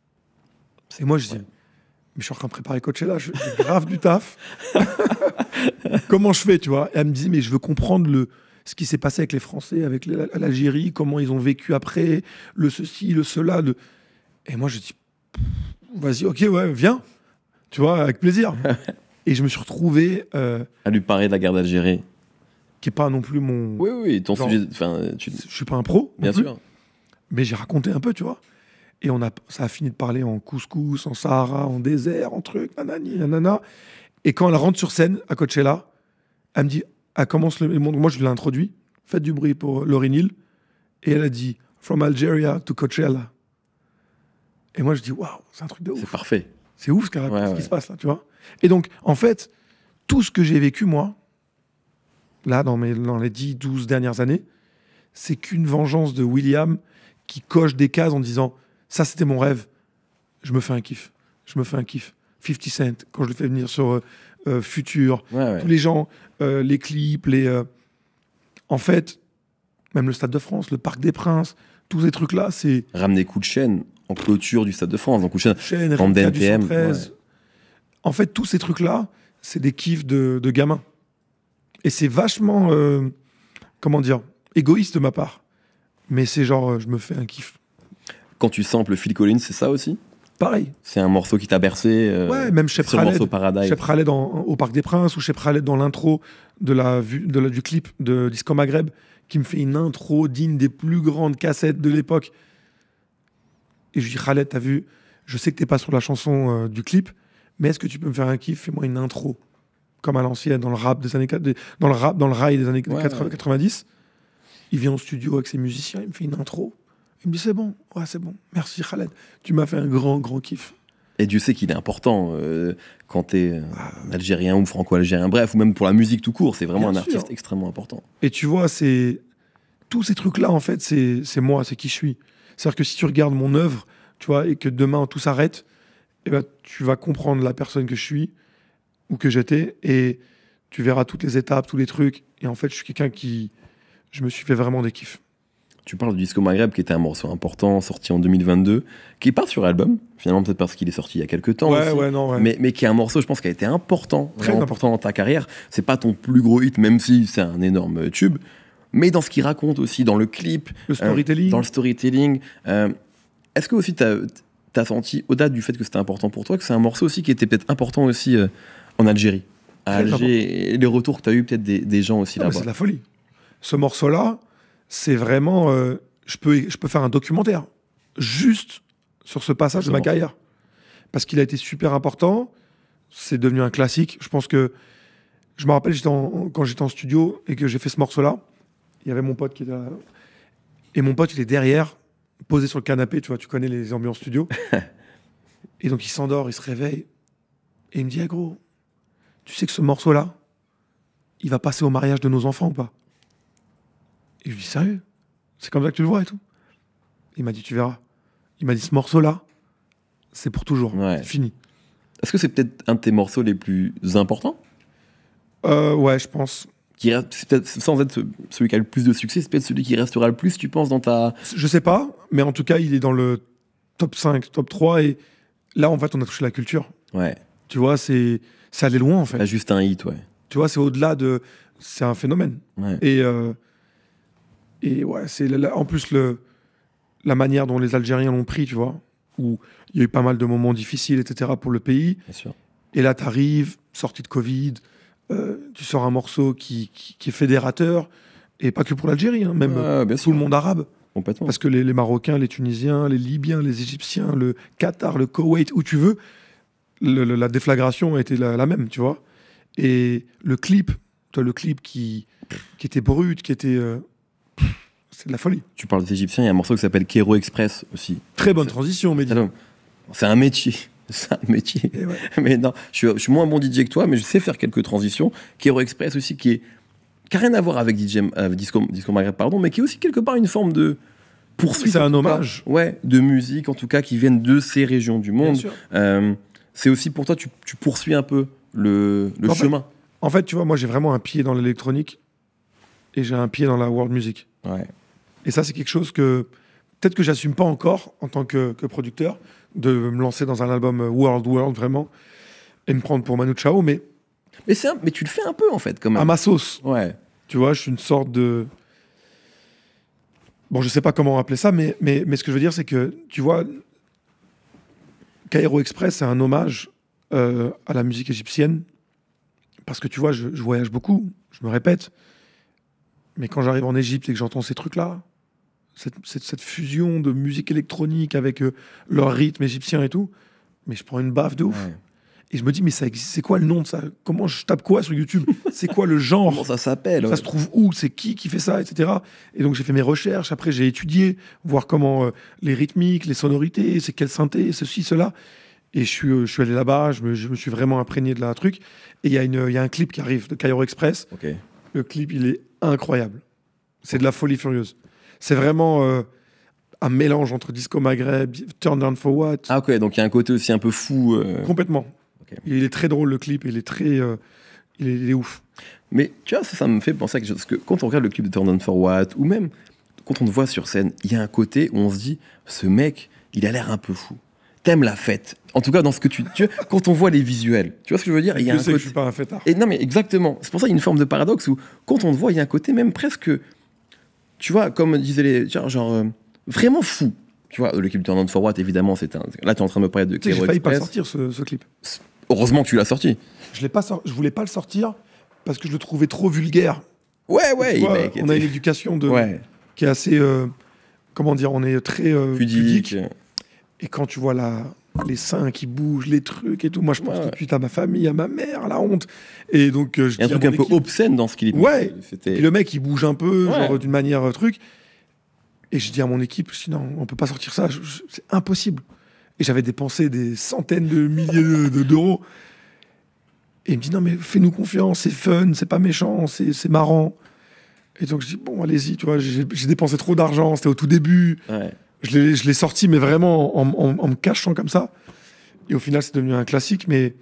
Et moi, je dis, mais je suis en train de préparer Coachella, je- j'ai grave du taf. Comment je fais, tu vois? Et elle me dit, mais je veux comprendre le, ce qui s'est passé avec les Français, avec la- l'Algérie, comment ils ont vécu après, le ceci, le cela. Le... Et moi, je dis, vas-y, ok, ouais, viens. Tu vois, avec plaisir. Et je me suis retrouvé, euh, À lui parler de la guerre d'Algérie. qui n'est pas non plus mon... Oui, oui, ton Genre- sujet. Enfin, tu... Je suis pas un pro. non Bien plus. sûr. Mais j'ai raconté un peu, tu vois. Et on a, ça a fini de parler en couscous, en Sahara, en désert, en truc, nanani, nanana. Et quand elle rentre sur scène à Coachella, elle me dit, elle commence le monde. Moi, je l'ai introduit. Faites du bruit pour Laurie Neal. Et elle a dit, From Algeria to Coachella. Et moi, je dis, waouh, c'est un truc de C'est ouf. parfait. C'est ouf ce, qu'elle raconte, Ouais, ce ouais. qui se passe là, tu vois. Et donc, en fait, tout ce que j'ai vécu, moi, là, dans, mes, dans les dix douze dernières années, c'est qu'une vengeance de William qui coche des cases en disant ça, c'était mon rêve, je me fais un kiff. Je me fais un kiff. fifty Cent, quand je le fais venir sur euh, euh, Future, Ouais, ouais. tous les gens, euh, les clips, les. euh, En fait, même le Stade de France, le Parc des Princes, tous ces trucs-là, c'est. Ramener coup de chaîne en clôture du Stade de France. Donc, coup de chaîne. Chaîne, Bande Rimka du d'N T M, cent treize. En fait, tous ces trucs-là, c'est des kiffs de, de gamins. Et c'est vachement, euh, comment dire, égoïste de ma part. Mais c'est genre, euh, je me fais un kiff. Quand tu samples Phil Collins, c'est ça aussi? Pareil. C'est un morceau qui t'a bercé. euh, Ouais, même Shep sur le Khaled. morceau Paradise. Shep Khaled en- au Parc des Princes ou Shep Khaled dans l'intro de la, vue- de la- du clip de Disco Maghreb qui me fait une intro digne des plus grandes cassettes de l'époque. Et je dis, Khaled, t'as vu, je sais que t'es pas sur la chanson euh, du clip, mais est-ce que tu peux me faire un kiff? Fais-moi une intro. Comme à l'ancienne, dans le rap des années, quatre- des- dans le rap, dans le rail des années Ouais, quatre-vingts ouais. quatre-vingt-dix. Il vient au studio avec ses musiciens, il me fait une intro. Il me dit, c'est bon, ouais, c'est bon. Merci Khaled. Tu m'as fait un grand, grand kiff. Et Dieu sait qu'il est important euh, quand t'es euh, algérien ou franco-algérien, bref, ou même pour la musique tout court, c'est vraiment Bien un sûr. artiste extrêmement important. Et tu vois, c'est tous ces trucs-là, en fait, c'est c'est moi, c'est qui je suis. C'est-à-dire que si tu regardes mon œuvre, tu vois, et que demain tout s'arrête, eh ben, tu vas comprendre la personne que je suis ou que j'étais, et tu verras toutes les étapes, tous les trucs. Et en fait, je suis quelqu'un qui, je me suis fait vraiment des kiffs. Tu parles du Disco Maghreb, qui était un morceau important, sorti en deux mille vingt-deux, qui est pas sur album, finalement peut-être parce qu'il est sorti il y a quelques temps ouais, aussi, ouais, non, ouais. mais, mais qui est un morceau, je pense, qui a été important, Très vraiment important dans ta carrière. C'est pas ton plus gros hit, même si c'est un énorme tube, mais dans ce qu'il raconte aussi, dans le clip, Le storytelling. euh, dans le storytelling. euh, Est-ce que aussi t'as as senti, au-delà du fait que c'était important pour toi, que c'est un morceau aussi qui était peut-être important aussi euh, en Algérie, à Très Alger, et les retours que tu as eu peut-être des, des gens aussi Ah, mais là-bas. c'est de la folie. Ce morceau-là, c'est vraiment. euh, je, peux, je peux faire un documentaire juste sur ce passage Ce de ma morceau. carrière. Parce qu'il a été super important. C'est devenu un classique. Je pense que. Je me rappelle j'étais en- quand j'étais en studio et que j'ai fait ce morceau-là. Il y avait mon pote qui était là. Et mon pote, il est derrière, posé sur le canapé. Tu vois, tu connais les ambiances studio. Et donc, il s'endort, il se réveille. Et il me dit, ah, gros, tu sais que ce morceau-là, il va passer au mariage de nos enfants ou pas? Et je lui dis, sérieux? C'est comme ça que tu le vois et tout? Il m'a dit, tu verras. Il m'a dit, ce morceau-là, c'est pour toujours. Ouais. C'est fini. Est-ce que c'est peut-être un de tes morceaux les plus importants Euh, ouais, je pense. qui reste, c'est peut-être, sans être celui qui a le plus de succès, c'est peut-être celui qui restera le plus, tu penses, dans ta... Je sais pas, mais en tout cas, il est dans le top cinq, top trois. Et là, en fait, on a touché la culture. Ouais, Tu vois, c'est c'est allé loin, en fait. pas juste un hit, ouais. Tu vois, c'est au-delà de... C'est un phénomène. ouais. Et, euh, et ouais, c'est la- la- en plus le, la manière dont les Algériens l'ont pris, tu vois, où il y a eu pas mal de moments difficiles, et cetera, pour le pays. Bien sûr. Et là, tu arrives, sortie de Covid, euh, tu sors un morceau qui, qui, qui est fédérateur, et pas que pour l'Algérie, hein, même Ouais, bien tout sûr. le monde arabe. Complètement. Parce que les, les Marocains, les Tunisiens, les Libyens, les Égyptiens, le Qatar, le Koweït, où tu veux, le- le- la déflagration a été la, la même, tu vois. Et le clip, toi, le clip qui, qui était brut, qui était... euh, c'est de la folie. Tu parles des Égyptiens, il y a un morceau qui s'appelle Cairo Express aussi. Très bonne C'est- transition, Mehdi. Alors, c'est un métier. C'est un métier. Et ouais. Mais non, je suis, je suis moins bon D J que toi, mais je sais faire quelques transitions. Cairo Express aussi, qui est, qui n'a rien à voir avec D J, avec Disco, Disco Maghreb, pardon, mais qui est aussi quelque part une forme de poursuite. C'est un en tout hommage. cas, ouais, de musique, en tout cas, qui viennent de ces régions du monde. Bien sûr. Euh, c'est aussi pour toi, tu, tu poursuis un peu le, le En fait- chemin. En fait, tu vois, moi, j'ai vraiment un pied dans l'électronique et j'ai un pied dans la world music. Ouais. Et ça, c'est quelque chose que peut-être que j'assume pas encore en tant que, que producteur, de me lancer dans un album world, world, vraiment, et me prendre pour Manu Chao, mais Mais, c'est un- mais tu le fais un peu, en fait, quand même. à ma sauce. Ouais. Tu vois, je suis une sorte de... Bon, je sais pas comment appeler ça, mais, mais, mais ce que je veux dire, c'est que, tu vois, Cairo Express, c'est un hommage euh, à la musique égyptienne. Parce que, tu vois, je, je voyage beaucoup, je me répète. Mais quand j'arrive en Égypte et que j'entends ces trucs-là, cette, cette, cette fusion de musique électronique avec euh, leur rythme égyptien et tout, mais je prends une baffe de ouf. Ouais. Et je me dis, mais ça existe, c'est quoi le nom de ça? Comment je tape quoi sur YouTube? C'est quoi le genre? Comment ça s'appelle? Ça ouais. se trouve où? C'est qui qui fait ça, et cetera. Et donc j'ai fait mes recherches. Après j'ai étudié, voir comment euh, les rythmiques, les sonorités, c'est quelle synthé, ceci, cela. Et je suis, euh, je suis allé là-bas. Je me, je me suis vraiment imprégné de la truc. Et il y a une, il y a un clip qui arrive de Cairo Express. Ok. Le clip, il est incroyable. C'est de la folie furieuse. C'est vraiment euh, un mélange entre Disco Maghreb, Turn Down for What. Ah, ok, donc il y a un côté aussi un peu fou. euh, Complètement. Ok. Il est très drôle le clip. Il est très, euh, il, est, il est ouf. Mais tu vois, ça, ça me fait penser à quelque chose. Parce que quand on regarde le clip de Turn On For What, ou même quand on te voit sur scène, il y a un côté où on se dit, ce mec, il a l'air un peu fou. T'aimes la fête. En tout cas, dans ce que tu... tu vois, quand on voit les visuels, tu vois ce que je veux dire? Il y a Je un sais que côté... je suis pas un fêtard. Et non, mais exactement. C'est pour ça qu'il y a une forme de paradoxe où, quand on te voit, il y a un côté même presque... Tu vois, comme disaient les... Genre, genre euh, vraiment fou. Tu vois, le clip de Turn On For What, évidemment, c'est un... Là, tu es en train de me parler de Tu sais, Cairo j'ai failli pas le Express. sortir ce, ce clip. Heureusement que tu l'as sorti. Je l'ai pas sor- je voulais pas le sortir parce que je le trouvais trop vulgaire. Ouais, ouais. Tu il vois, mec, on a une était- éducation de, Ouais, qui est assez, euh, comment dire, on est très euh, pudique. pudique. Et quand tu vois la, les seins qui bougent, les trucs et tout, moi je pense Ouais. tout de suite à ma famille, à ma mère, à la honte. Et donc euh, je Il y a un dis à truc mon un peu équipe- obscène dans ce clip. Ouais. C'était... Et le mec il bouge un peu, Ouais. genre d'une manière euh, truc. Et je dis à mon équipe, je dis non, on peut pas sortir ça, je- je- c'est impossible. Et j'avais dépensé des centaines de milliers de- de- d'euros. Et il me dit non mais fais-nous confiance, c'est fun, c'est pas méchant, c'est c'est marrant. Et donc je dis bon allez-y, tu vois, j'ai j'ai dépensé trop d'argent, c'était au tout début. Ouais. Je l'ai je l'ai sorti mais vraiment en, en- en me cachant comme ça. Et au final c'est devenu un classique, mais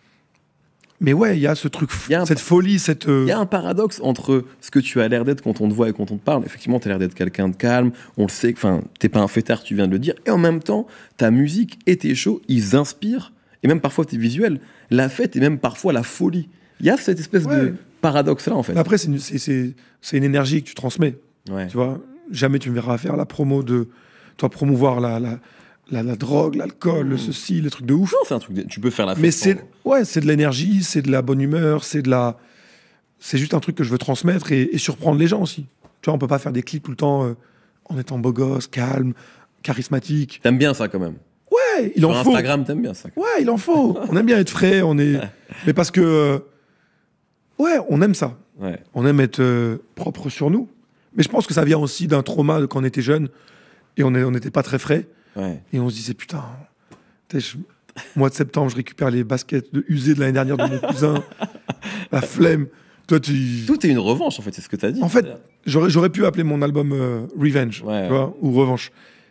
mais ouais il y a ce truc, fou, Il y a un- cette folie, cette euh, Il y a un paradoxe entre ce que tu as l'air d'être quand on te voit et quand on te parle. Effectivement, tu as l'air d'être quelqu'un de calme, on le sait, enfin, t'es pas un fêtard, tu viens de le dire. Et en même temps, ta musique et tes shows, ils inspirent, et même parfois tes visuels, la fête et même parfois la folie. Il y a cette espèce Ouais. de paradoxe-là, en fait. Mais après c'est une, c'est- c'est- c'est une énergie que tu transmets. Ouais. Tu vois, jamais tu me verras faire la promo de, toi promouvoir la, la, la, la drogue, l'alcool, le ceci, les trucs de ouf. Non, c'est un truc. de- Tu peux faire la fête. Mais sans- c'est, ouais, c'est de l'énergie, c'est de la bonne humeur, c'est de la, c'est juste un truc que je veux transmettre et, et surprendre les gens aussi. Tu vois, on peut pas faire des clips tout le temps euh, en étant beau gosse, calme, charismatique. T'aimes bien ça quand même. Ouais, il Sur en faut. Instagram, t'aimes bien ça. Ouais, il en faut. On aime bien être frais, on est, mais parce que, euh, ouais, on aime ça. Ouais. On aime être euh, propre sur nous. Mais je pense que ça vient aussi d'un trauma de quand on était jeune et on est- on n'était pas très frais. Ouais. Et on se disait, putain, tu sais, je- mois de septembre, je récupère les baskets de usées de l'année dernière de mon cousin. La flemme. Toi, tu. Tout est une revanche, en fait, c'est ce que t'as dit. En fait, j'aurais, j'aurais pu appeler mon album euh, Revenge, Ouais. tu vois, ou Revanche.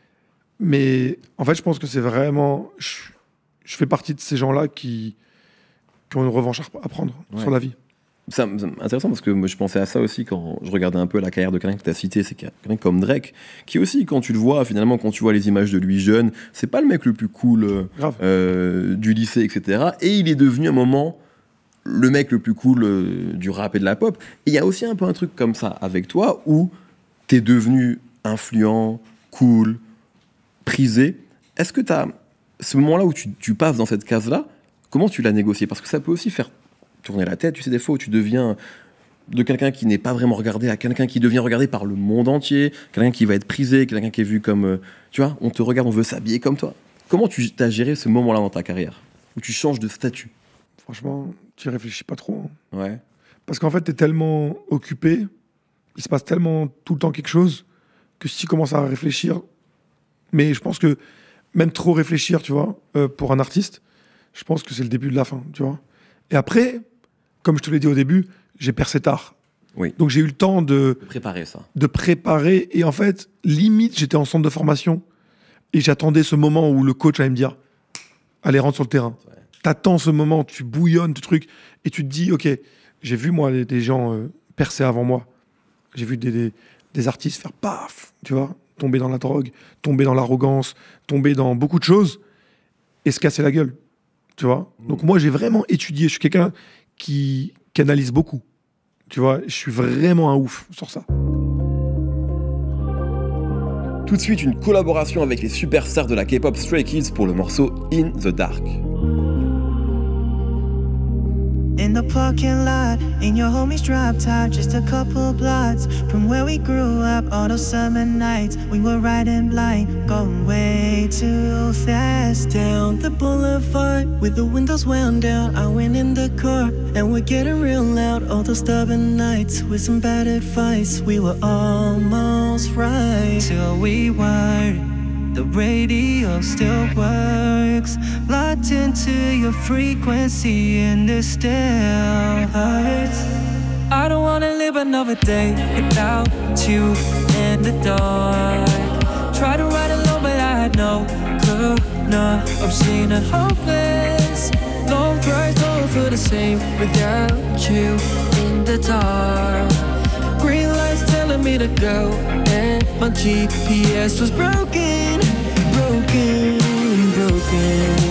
Mais en fait, je pense que c'est vraiment. Je, je fais partie de ces gens-là qui, qui ont une revanche à, à prendre Ouais. sur la vie. Ça, c'est intéressant parce que moi, je pensais à ça aussi quand je regardais un peu la carrière de quelqu'un que tu as cité, c'est quelqu'un comme Drake, qui aussi, quand tu le vois, finalement, quand tu vois les images de lui jeune, c'est pas le mec le plus cool euh, Grave. euh, du lycée, et cetera. Et il est devenu à un moment le mec le plus cool euh, du rap et de la pop. Et il y a aussi un peu un truc comme ça avec toi où t'es devenu influent, cool, prisé. Est-ce que tu as ce moment-là où tu, tu passes dans cette case-là, comment tu l'as négocié? Parce que ça peut aussi faire tourner la tête, tu sais, des fois où tu deviens de quelqu'un qui n'est pas vraiment regardé à quelqu'un qui devient regardé par le monde entier, quelqu'un qui va être prisé, quelqu'un qui est vu comme, euh, tu vois, on te regarde, on veut s'habiller comme toi. Comment tu as géré ce moment-là dans ta carrière, où tu changes de statut? Franchement, tu réfléchis pas trop. hein. Ouais. Parce qu'en fait, tu es tellement occupé, il se passe tellement tout le temps quelque chose, que si tu commences à réfléchir, mais je pense que même trop réfléchir, tu vois, euh, pour un artiste, je pense que c'est le début de la fin, tu vois. Et après, comme je te l'ai dit au début, j'ai percé tard. Oui. Donc j'ai eu le temps de, Préparer ça. de préparer. Et en fait, limite, j'étais en centre de formation et j'attendais ce moment où le coach allait me dire « Allez, rentre sur le terrain. Ouais. » T'attends ce moment, tu bouillonnes, tu truc, et tu te dis « Ok, j'ai vu moi des, des gens euh, percer avant moi. J'ai vu des, des, des artistes faire paf, tu vois, tomber dans la drogue, tomber dans l'arrogance, tomber dans beaucoup de choses et se casser la gueule. » Tu vois. Mmh. Donc moi, j'ai vraiment étudié. Je suis quelqu'un qui, qui analyse beaucoup. Tu vois, je suis vraiment un ouf sur ça. Tout de suite, une collaboration avec les superstars de la K-pop Stray Kids pour le morceau In the Dark. In the parking lot, in your homie's drop top, just a couple blocks from where we grew up. All those summer nights, we were riding blind, going way too fast down the boulevard with the windows wound down. I went in the car and we're getting real loud. All those stubborn nights with some bad advice, we were almost right till we weren't. The radio still works, locked into your frequency and it still hurts. I don't wanna live another day without you in the dark. Try to ride alone but I had no clue, no, I'm seeing it hopeless. Long drives don't feel the same without you in the dark. Green lights telling me to go and my G P S was broken, broken, broken.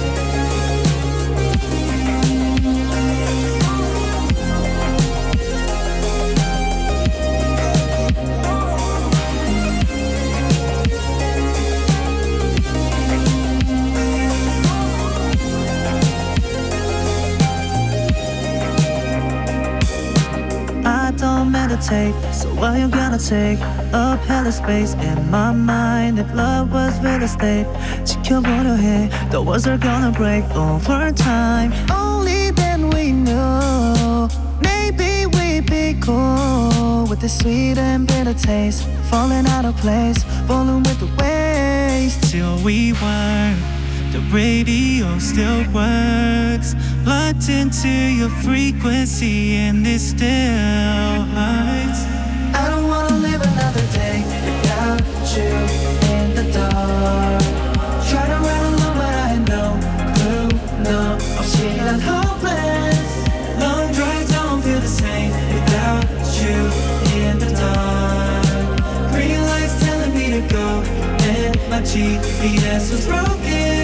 Meditate, so while you're gonna take up hella space in my mind. If love was real estate, 지켜보려 the walls are gonna break over time. Only then we know, maybe we'd be cool with the sweet and bitter taste, falling out of place, falling with the waves till we weren't. The radio still works, locked into your frequency and it still hurts. I don't wanna live another day without you in the dark. Try to run alone but I had no clue, no, I'm feeling hopeless. Long drives don't feel the same without you in the dark. Green lights telling me to go and my G P S was broken.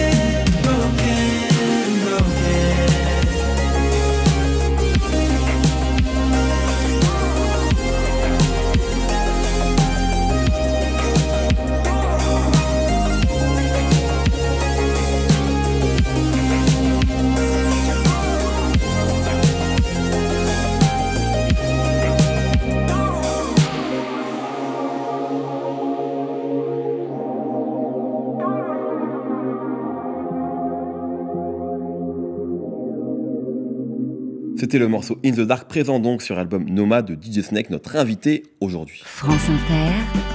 C'était le morceau In the Dark, présent donc sur l'album Noma de D J Snake, notre invité aujourd'hui. France Inter,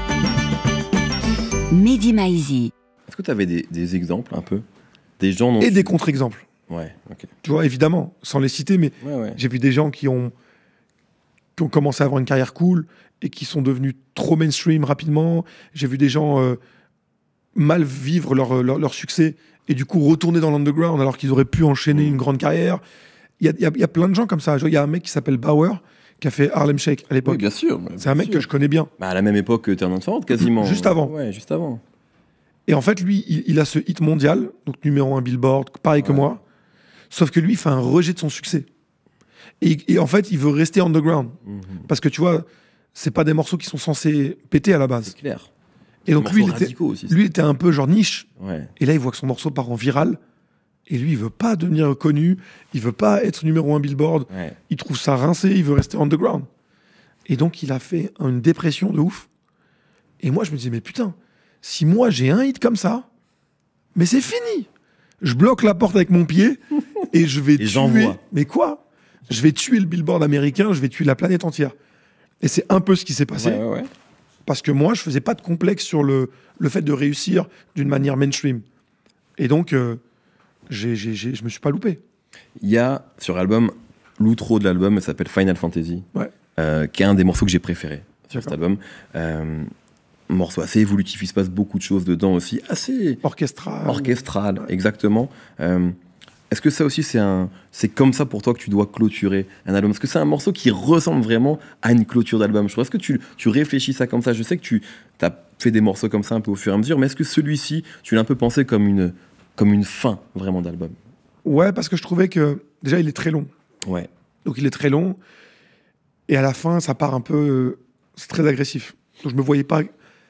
Mehdi Maizi. Est-ce que tu avais des, des exemples un peu des gens dont Et tu... des contre-exemples. Ouais, ok. Tu vois, évidemment, sans les citer, mais ouais, ouais. J'ai vu des gens qui ont, qui ont commencé à avoir une carrière cool et qui sont devenus trop mainstream rapidement. J'ai vu des gens euh, mal vivre leur, leur, leur succès et du coup retourner dans l'underground alors qu'ils auraient pu enchaîner mmh. une grande carrière. Il y a, y, a, y a plein de gens comme ça. Il y a un mec qui s'appelle Bauer qui a fait Harlem Shake à l'époque. Oui, bien sûr. Bien c'est un mec sûr. que je connais bien. Bah, à la même époque que Turn On Forward, quasiment. Juste avant. Ouais, juste avant. Et en fait, lui, il, il a ce hit mondial, donc numéro un Billboard, pareil ouais. que moi. Sauf que lui, il fait un rejet de son succès. Et, et en fait, il veut rester underground. Mm-hmm. Parce que tu vois, c'est pas des morceaux qui sont censés péter à la base. C'est clair. Et donc lui, il était, aussi, lui, il était un peu genre niche. Ouais. Et là, il voit que son morceau part en viral. Et lui, il veut pas devenir connu, il veut pas être numéro un Billboard, ouais. il trouve ça rincé, il veut rester underground. Et donc, il a fait une dépression de ouf. Et moi, je me disais, mais putain, si moi, j'ai un hit comme ça, mais c'est fini. Je bloque la porte avec mon pied et je vais et tuer... j'envoie. Mais quoi ? Je vais tuer le Billboard américain, je vais tuer la planète entière. Et c'est un peu ce qui s'est passé. Ouais, ouais, ouais. Parce que moi, je faisais pas de complexe sur le, le fait de réussir d'une manière mainstream. Et donc... Euh, J'ai, j'ai, j'ai, je me suis pas loupé. Il y a sur l'album, l'outro de l'album, elle s'appelle Final Fantasy. Ouais. euh, qui est un des morceaux que j'ai préférés sur cet D'accord. album. Euh, morceau assez évolutif, il se passe beaucoup de choses dedans aussi, assez Orchestral. orchestral, exactement. Euh, est-ce que ça aussi, c'est, un, c'est comme ça pour toi que tu dois clôturer un album? Est-ce que c'est un morceau qui ressemble vraiment à une clôture d'album? Je crois. Est-ce que tu, tu réfléchis ça comme ça? Je sais que tu as fait des morceaux comme ça un peu au fur et à mesure, mais est-ce que celui-ci, tu l'as un peu pensé comme une, comme une fin vraiment d'album? Ouais, parce que je trouvais que déjà il est très long. Ouais. Donc il est très long. Et à la fin, ça part un peu. euh, C'est très agressif. Donc je me voyais pas.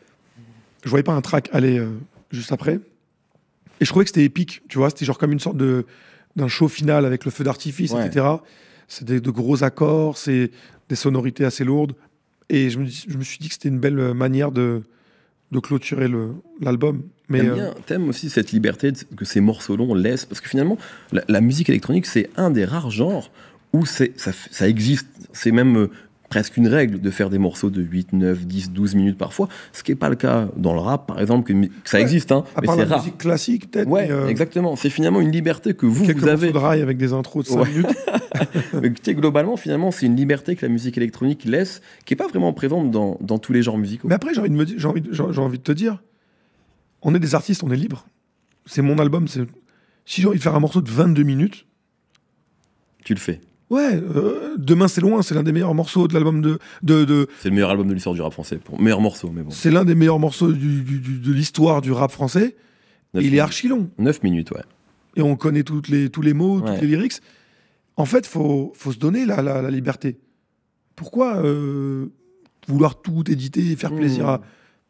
Je voyais pas un track aller euh, juste après. Et je trouvais que c'était épique. Tu vois, c'était genre comme une sorte de d'un show final avec le feu d'artifice, Ouais. et cetera. C'est des, de gros accords, c'est des sonorités assez lourdes. Et je me, dis- je me suis dit que c'était une belle manière de, de clôturer le, l'album. Mais T'aimes, euh, bien, t'aimes aussi cette liberté de- que ces morceaux longs laissent, parce que finalement, la, la musique électronique, c'est un des rares genres où c'est, ça, f- ça existe. C'est même euh, presque une règle de faire des morceaux de huit, neuf, dix, douze minutes parfois, ce qui n'est pas le cas dans le rap, par exemple, que, mu- que ça Ouais, existe, hein, à mais part c'est la rare. musique classique, peut-être. Ouais, mais, euh, exactement. C'est finalement une liberté que vous, quelques vous avez. morceaux de rail avec des intros de cinq Ouais. minutes. Mais tu sais, globalement, finalement, c'est une liberté que la musique électronique laisse, qui n'est pas vraiment présente dans, dans tous les genres musicaux. Mais après, j'ai envie de, me dire- j'ai envie de- j'ai j'ai envie de te dire, on est des artistes, on est libre. C'est mon album. C'est... Si j'ai envie de faire un morceau de vingt-deux minutes, Tu le fais. ouais, euh, Demain c'est loin, c'est l'un des meilleurs morceaux de l'album de, de, de- C'est le meilleur album de l'histoire du rap français. Pour... Meilleur morceau, mais bon. c'est l'un des meilleurs morceaux du- du- du- de l'histoire du rap français. Neuf Il est minutes. archi long neuf minutes, ouais. et on connaît toutes les, tous les mots, Ouais. toutes les lyrics. En fait, faut, faut se donner la, la, la liberté. Pourquoi euh, vouloir tout éditer et faire Mmh. plaisir à...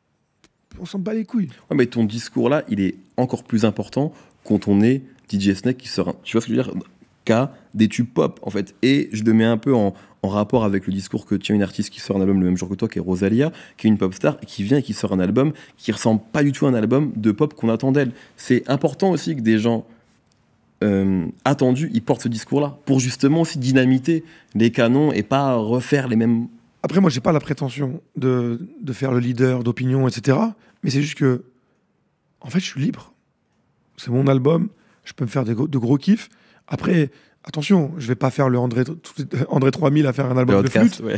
On s'en bat les couilles. Ouais, mais ton discours là, il est encore plus important quand on est D J Snake qui sort un, tu vois ce que je veux dire, qu'a des tubes pop en fait. Et je le mets un peu en, en rapport avec le discours que tient une artiste qui sort un album le même jour que toi, qui est Rosalia, qui est une pop star, et qui vient et qui sort un album qui ressemble pas du tout à un album de pop qu'on attend d'elle. C'est important aussi que des gens euh, attendus, ils portent ce discours-là pour justement aussi dynamiter les canons et pas refaire les mêmes. Après, moi, j'ai pas la prétention de, de faire le leader d'opinion, et cetera. Mais c'est juste que, en fait, je suis libre. C'est mon album. Je peux me faire des gros- de gros kiffs. Après, attention, je vais pas faire le André, André trois mille à faire un album de podcasts, flûte. ouais.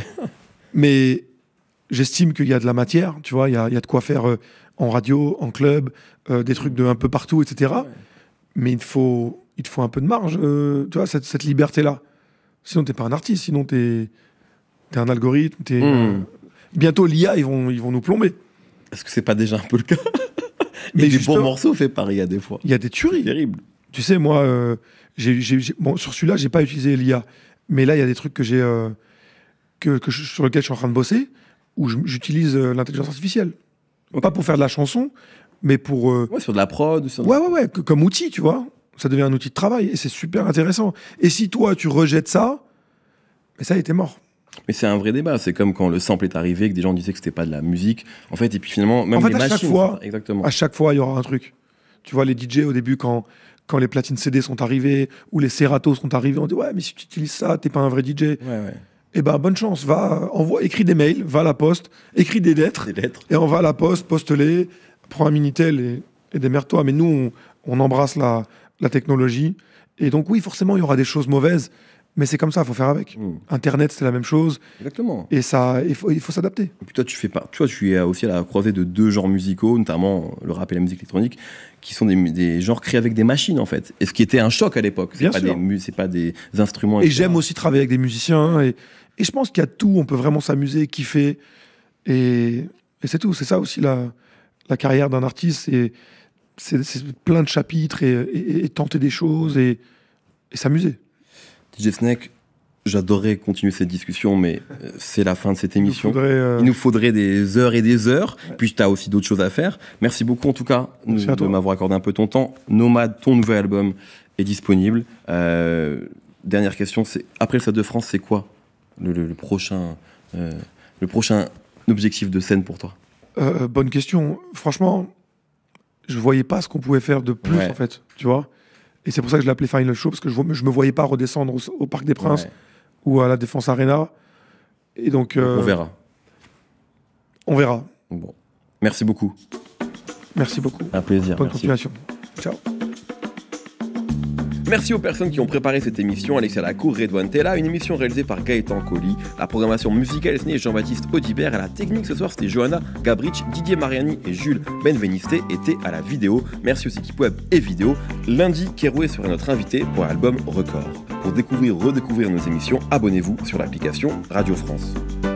Mais j'estime qu'il y a de la matière. Tu vois, il y a, il y a de quoi faire euh, en radio, en club, euh, des trucs de un peu partout, et cetera. Ouais. Mais il te faut, il te faut un peu de marge. euh, tu vois, cette, cette liberté-là. Sinon, t'es pas un artiste. Sinon, t'es es un algorithme. T'es, Mmh. euh, Bientôt, l'I A, ils vont, ils vont nous plomber. Est-ce que c'est pas déjà un peu le cas? Mais Mais des justement- bons morceaux faits par I A des fois. Il y a des C'est tueries. terrible. Tu sais, moi, euh, j'ai, j'ai- j'ai- bon, sur celui-là, j'ai pas utilisé l'I A. Mais là, il y a des trucs que j'ai, euh, que, que je- sur lesquels je suis en train de bosser, où je- j'utilise euh, l'intelligence artificielle. Ok. Pas pour faire de la chanson, mais pour... euh, Ouais, sur de la prod. Sur... Ouais, ouais, ouais, que- comme outil, tu vois. Ça devient un outil de travail et c'est super intéressant. Et si toi, tu rejettes ça, mais ça, il était mort. Mais c'est un vrai débat. C'est comme quand le sample est arrivé, que des gens disaient que c'était pas de la musique. En fait, et puis finalement, même En fait, les à chaque machines. fois- Exactement. À chaque fois, il y aura un truc. Tu vois, les D J, au début, quand, quand les platines C D sont arrivées ou les Serato sont arrivés, on dit ouais, mais si tu utilises ça, t'es pas un vrai D J. Ouais, ouais. Eh ben, bonne chance. Va, envoie, écris des mails, va à la poste, écris des lettres, Des lettres. et on va à la poste, poste-les, prends un Minitel et, et démerde-toi. Mais nous, on, on embrasse la, la technologie. Et donc, oui, forcément, il y aura des choses mauvaises, mais c'est comme ça, il faut faire avec. Mm. Internet, c'est la même chose, Exactement. et ça, il faut, il faut s'adapter. Et puis toi, tu fais pas. Tu vois, tu es aussi à la croisée de deux genres musicaux, notamment le rap et la musique électronique, qui sont des, des genres créés avec des machines en fait. Et ce qui était un choc à l'époque. C'est Bien pas sûr. des mu- c'est pas des instruments. Et et cetera. j'aime aussi travailler avec des musiciens, et, et je pense qu'il y a tout, on peut vraiment s'amuser, kiffer, et, et c'est tout. C'est ça aussi la, la carrière d'un artiste, c'est, c'est, c'est plein de chapitres, et, et- et tenter des choses, et, et s'amuser. D J Snake, j'adorerais continuer cette discussion, mais euh, c'est la fin de cette Il nous émission. faudrait, euh, Il nous faudrait des heures et des heures. Puis tu as aussi d'autres choses à faire. Merci beaucoup en tout cas Merci de à toi. m'avoir accordé un peu ton temps. Nomade, ton nouvel album est disponible. Euh, dernière question, c'est après le Stade de France, c'est quoi le, le- le prochain, euh, le prochain objectif de scène pour toi? Euh, bonne question. Franchement, je voyais pas ce qu'on pouvait faire de plus, Ouais. en fait, tu vois. Et c'est pour ça que je l'appelais Final Show, parce que je, vo- je me voyais pas redescendre au, au Parc des Princes Ouais. ou à la Défense Arena. Et donc, euh, On verra. On verra. Bon. Merci beaucoup. Merci beaucoup. Un plaisir. Bonne Merci. continuation. Ciao. Merci aux personnes qui ont préparé cette émission, Alexia Lacour, Redouane Tella, une émission réalisée par Gaëtan Colli. La programmation musicale est signée Jean-Baptiste Audibert, à la technique ce soir c'était Johanna Gabrich, Didier Mariani et Jules Benveniste étaient à la vidéo. Merci aux équipes web et vidéo. Lundi, Keroué sera notre invité pour l'album Record. Pour découvrir, redécouvrir nos émissions, abonnez-vous sur l'application Radio France.